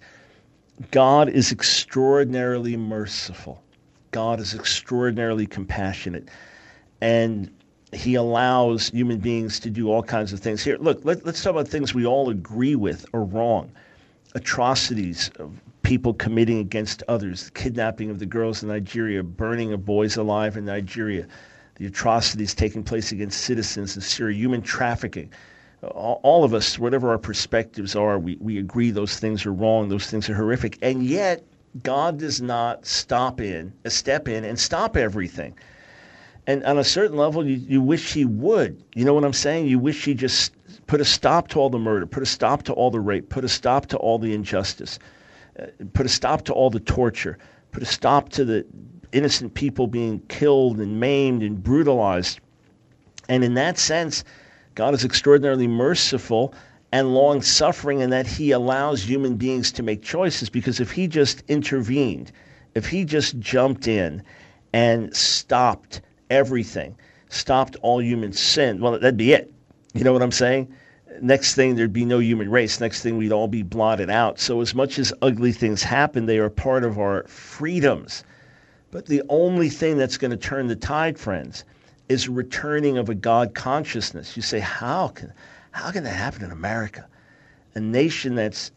God is extraordinarily merciful. God is extraordinarily compassionate. And he allows human beings to do all kinds of things. Here, look, let's talk about things we all agree with are wrong. Atrocities of people committing against others, the kidnapping of the girls in Nigeria, burning of boys alive in Nigeria, the atrocities taking place against citizens in Syria, human trafficking. All of us, whatever our perspectives are, we agree those things are wrong, those things are horrific. And yet, God does not step in and stop everything. And on a certain level, you wish he would. You know what I'm saying? You wish he just put a stop to all the murder, put a stop to all the rape, put a stop to all the injustice, put a stop to all the torture, put a stop to the innocent people being killed and maimed and brutalized. And in that sense, God is extraordinarily merciful and long-suffering in that he allows human beings to make choices, because if he just intervened, if he just jumped in and stopped everything, stopped all human sin, well, that'd be it. You know what I'm saying? Next thing, there'd be no human race. Next thing, we'd all be blotted out. So as much as ugly things happen, they are part of our freedoms. But the only thing that's going to turn the tide, friends, is returning of a God consciousness. You say, how can that happen in America? A nation that's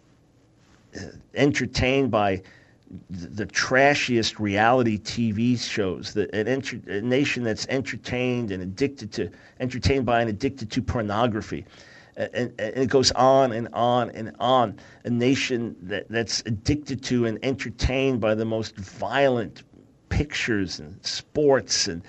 entertained by the trashiest reality TV shows, a nation that's entertained by and addicted to pornography. And it goes on and on and on. A nation that's addicted to and entertained by the most violent pictures and sports. And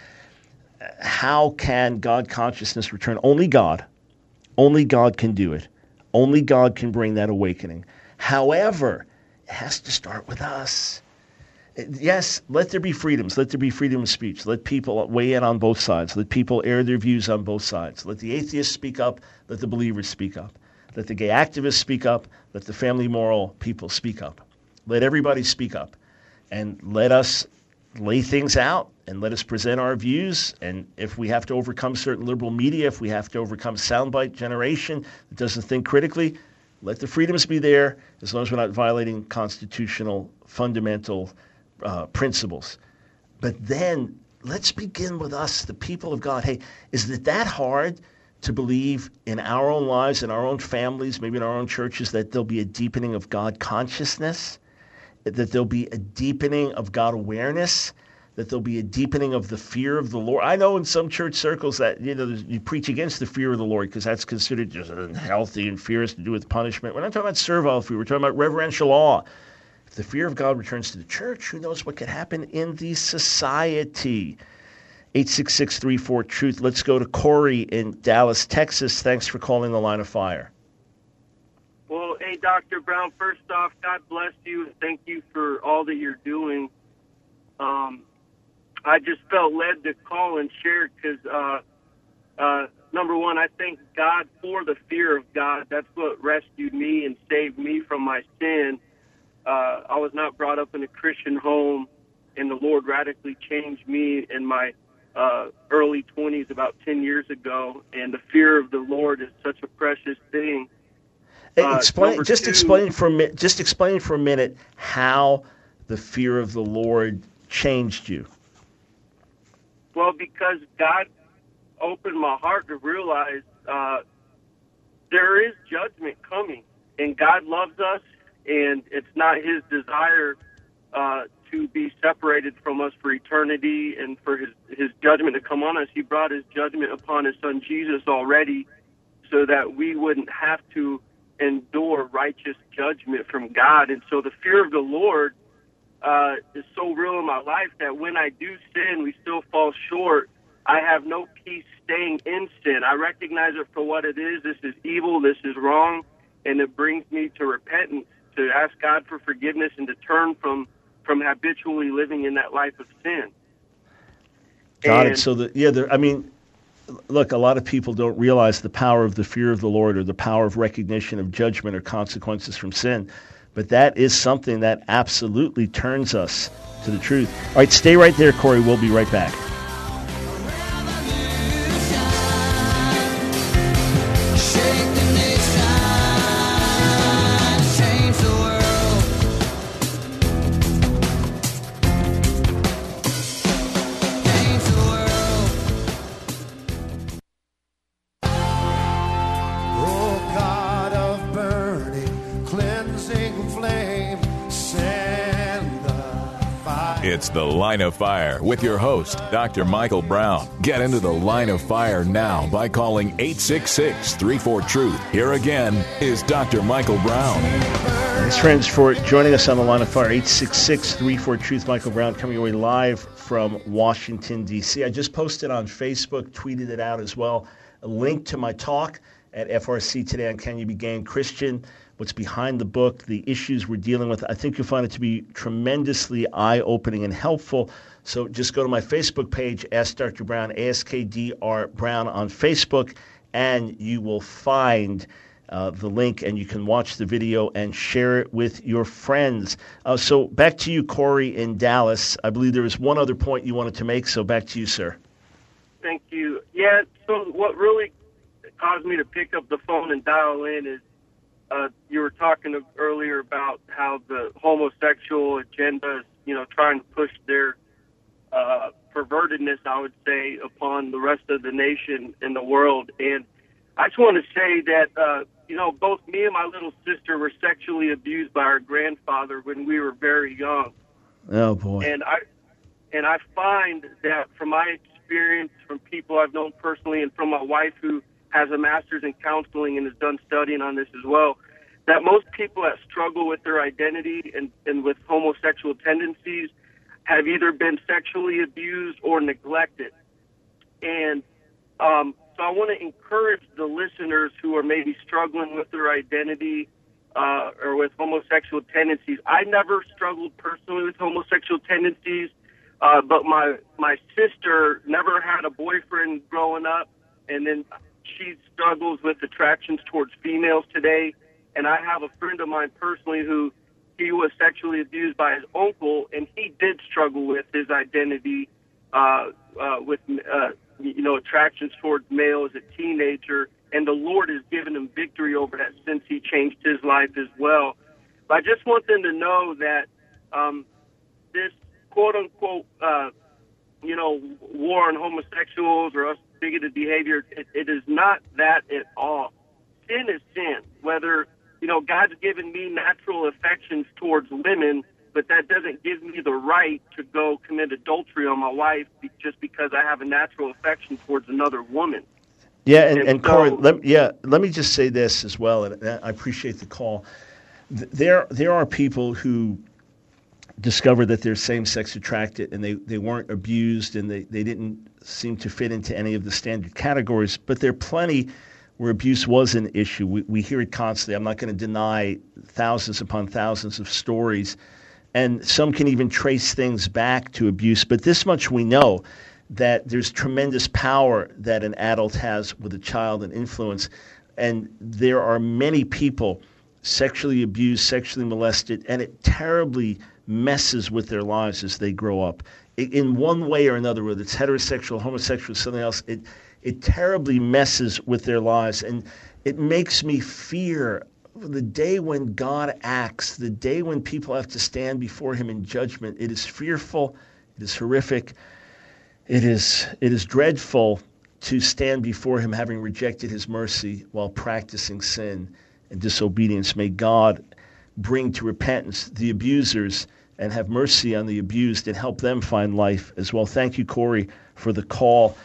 how can God consciousness return? Only God can do it. Only God can bring that awakening. However, it has to start with us. Yes, let there be freedoms. Let there be freedom of speech. Let people weigh in on both sides. Let people air their views on both sides. Let the atheists speak up. Let the believers speak up. Let the gay activists speak up. Let the family moral people speak up. Let everybody speak up. And let us lay things out and let us present our views. And if we have to overcome certain liberal media, if we have to overcome soundbite generation that doesn't think critically, let the freedoms be there, as long as we're not violating constitutional fundamental principles. But then let's begin with us, the people of God. Hey, is it that hard to believe in our own lives, in our own families, maybe in our own churches, that there'll be a deepening of God consciousness, that there'll be a deepening of God awareness, that there'll be a deepening of the fear of the Lord? I know in some church circles that you preach against the fear of the Lord because that's considered just unhealthy, and fear has to do with punishment. We're not talking about servile fear. We're talking about reverential awe. If the fear of God returns to the church, who knows what could happen in the society? 866-34-TRUTH. Let's go to Corey in Dallas, Texas. Thanks for calling the Line of Fire. Well, hey, Dr. Brown, first off, God bless you, and thank you for all that you're doing. I just felt led to call and share because, number one, I thank God for the fear of God. That's what rescued me and saved me from my sin. I was not brought up in a Christian home, and the Lord radically changed me in my early 20s about 10 years ago, and the fear of the Lord is such a precious thing. Explain for a minute how the fear of the Lord changed you. Well, because God opened my heart to realize there is judgment coming, and God loves us, and it's not his desire to be separated from us for eternity and for his judgment to come on us. He brought his judgment upon his son Jesus already, so that we wouldn't have to endure righteous judgment from God. And so the fear of the Lord is so real in my life that when I do sin, we still fall short. I have no peace staying in sin. I recognize it for what it is. This is evil. This is wrong. And it brings me to repentance, to ask God for forgiveness and to turn from habitually living in that life of sin. Got it. So, look, a lot of people don't realize the power of the fear of the Lord or the power of recognition of judgment or consequences from sin. But that is something that absolutely turns us to the truth. All right, stay right there, Corey. We'll be right back. It's The Line of Fire with your host, Dr. Michael Brown. Get into the Line of Fire now by calling 866-34-TRUTH. Here again is Dr. Michael Brown. Thanks, friends, for joining us on the Line of Fire. 866-34-TRUTH. Michael Brown coming your way live from Washington, D.C. I just posted on Facebook, tweeted it out as well, a link to my talk at FRC today on Can You Be Gay and Christian? What's behind the book, the issues we're dealing with. I think you'll find it to be tremendously eye-opening and helpful. So just go to my Facebook page, Ask Dr. Brown, AskDR Brown on Facebook, and you will find the link, and you can watch the video and share it with your friends. So back to you, Corey, in Dallas. I believe there was one other point you wanted to make, so back to you, sir. Thank you. Yeah, so what really caused me to pick up the phone and dial in is you were talking earlier about how the homosexual agenda is, trying to push their pervertedness, I would say, upon the rest of the nation and the world. And I just want to say that, both me and my little sister were sexually abused by our grandfather when we were very young. Oh, boy. And I find that from my experience, from people I've known personally, and from my wife who has a master's in counseling and has done studying on this as well, that most people that struggle with their identity and with homosexual tendencies have either been sexually abused or neglected. And so I want to encourage the listeners who are maybe struggling with their identity or with homosexual tendencies. I never struggled personally with homosexual tendencies, but my sister never had a boyfriend growing up, and then she struggles with attractions towards females today. And I have a friend of mine personally who he was sexually abused by his uncle, and he did struggle with his identity, with attractions towards males as a teenager. And the Lord has given him victory over that since he changed his life as well. But I just want them to know that this quote unquote, war on homosexuals or us bigoted behavior, it is not that at all. Sin is sin. Whether, God's given me natural affections towards women, but that doesn't give me the right to go commit adultery on my wife just because I have a natural affection towards another woman. Yeah, and Corey, let me just say this as well, and I appreciate the call. There are people who discover that they're same-sex attracted, and they weren't abused, and they didn't seem to fit into any of the standard categories, but there are plenty where abuse was an issue. We hear it constantly. I'm not going to deny thousands upon thousands of stories, and some can even trace things back to abuse, but this much we know, that there's tremendous power that an adult has with a child and influence, and there are many people sexually abused, sexually molested, and it terribly messes with their lives as they grow up. In one way or another, whether it's heterosexual, homosexual, something else, it terribly messes with their lives. And it makes me fear the day when God acts, the day when people have to stand before him in judgment. It is fearful. It is horrific. It is dreadful to stand before him having rejected his mercy while practicing sin and disobedience. May God bring to repentance the abusers and have mercy on the abused and help them find life as well. Thank you, Corey, for the call.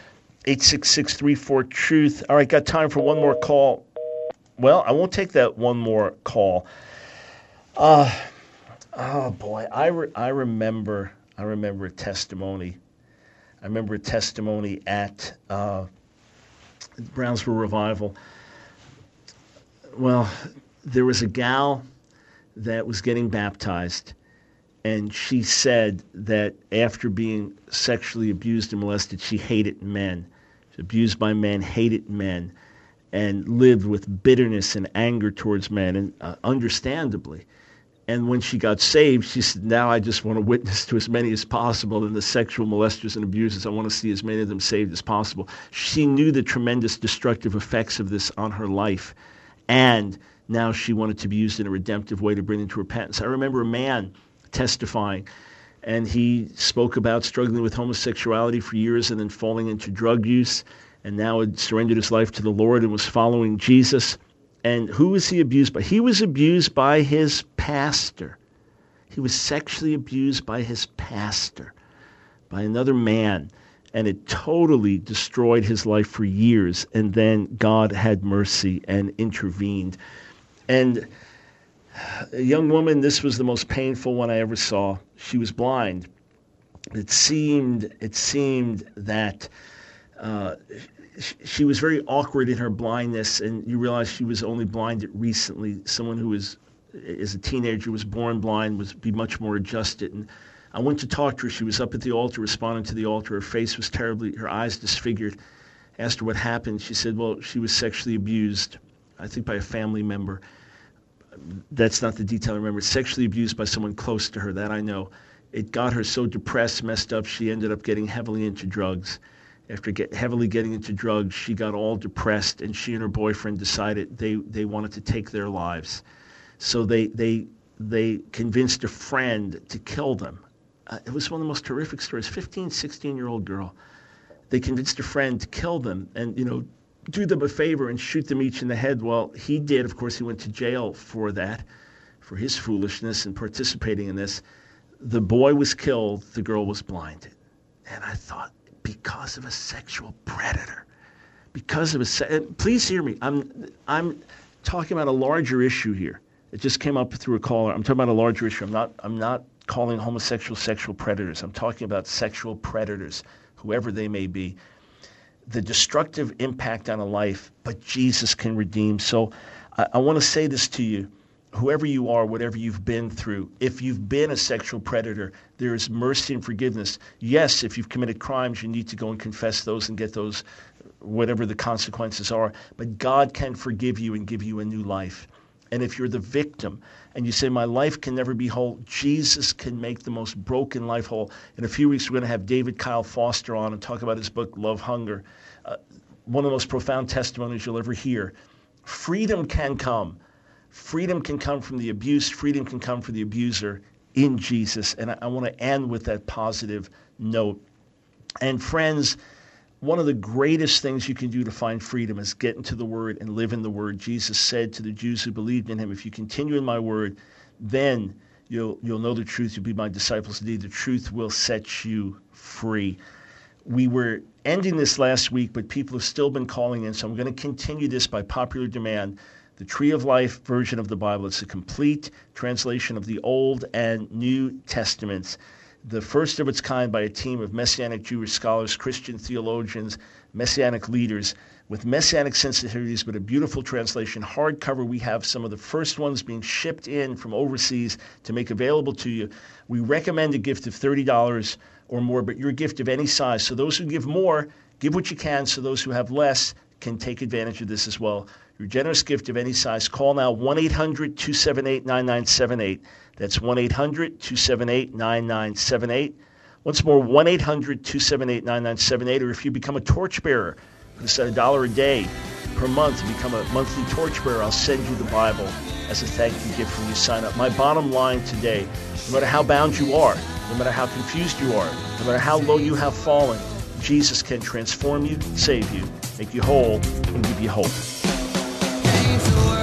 866-34-TRUTH. All right, got time for one more call. Well, I won't take that one more call. Oh boy, I remember a testimony. I remember a testimony at Brownsville Revival. Well, there was a gal that was getting baptized, and she said that after being sexually abused and molested, she hated men. She was abused by men, hated men, and lived with bitterness and anger towards men, and understandably. And when she got saved, she said, now I just want to witness to as many as possible, and the sexual molesters and abusers, I want to see as many of them saved as possible. She knew the tremendous destructive effects of this on her life, and now she wanted to be used in a redemptive way to bring them to repentance. I remember a man testifying, and he spoke about struggling with homosexuality for years and then falling into drug use, and now had surrendered his life to the Lord and was following Jesus. And who was he abused by? He was abused by his pastor. He was sexually abused by his pastor, by another man, and it totally destroyed his life for years. And then God had mercy and intervened. And a young woman, this was the most painful one I ever saw. She was blind. It seemed that she was very awkward in her blindness, and you realize she was only blinded recently. Someone who was, as a teenager, was born blind would be much more adjusted. And I went to talk to her. She was up at the altar, responding to the altar. Her face was terribly, her eyes disfigured. Asked her what happened. She said, well, she was sexually abused, I think by a family member. That's not the detail I remember. Sexually abused by someone close to her, that I know. It got her so depressed, messed up, she ended up getting heavily into drugs. After heavily getting into drugs, she got all depressed, and she and her boyfriend decided they wanted to take their lives. So they convinced a friend to kill them. It was one of the most horrific stories. 15, 16-year-old girl. They convinced a friend to kill them and, do them a favor and shoot them each in the head. Well, he did. Of course, he went to jail for that, for his foolishness and participating in this. The boy was killed. The girl was blinded. And I thought, because of a sexual predator, please hear me. I'm talking about a larger issue here. It just came up through a caller. I'm talking about a larger issue. I'm not calling homosexuals sexual predators. I'm talking about sexual predators, whoever they may be. The destructive impact on a life, but Jesus can redeem. So I want to say this to you. Whoever you are, whatever you've been through, if you've been a sexual predator, there is mercy and forgiveness. Yes, if you've committed crimes, you need to go and confess those and get those, whatever the consequences are. But God can forgive you and give you a new life. And if you're the victim and you say, my life can never be whole, Jesus can make the most broken life whole. In a few weeks, we're going to have David Kyle Foster on and talk about his book, Love Hunger. One of the most profound testimonies you'll ever hear. Freedom can come. Freedom can come from the abuse. Freedom can come from the abuser in Jesus. And I want to end with that positive note. And friends, one of the greatest things you can do to find freedom is get into the Word and live in the Word. Jesus said to the Jews who believed in him, if you continue in my Word, then you'll know the truth. You'll be my disciples indeed. The truth will set you free. We were ending this last week, but people have still been calling in, so I'm going to continue this by popular demand. The Tree of Life version of the Bible. It's a complete translation of the Old and New Testaments. The first of its kind by a team of Messianic Jewish scholars, Christian theologians, Messianic leaders with Messianic sensitivities, but a beautiful translation. Hardcover, we have some of the first ones being shipped in from overseas to make available to you. We recommend a gift of $30 or more, but your gift of any size. So those who give more, give what you can, so those who have less can take advantage of this as well. Your generous gift of any size. Call now 1-800-278-9978. That's 1-800-278-9978. Once more, 1-800-278-9978. Or if you become a torchbearer, put aside $1 a day per month to become a monthly torchbearer, I'll send you the Bible as a thank you gift when you sign up. My bottom line today, no matter how bound you are, no matter how confused you are, no matter how low you have fallen, Jesus can transform you, save you, make you whole, and give you hope.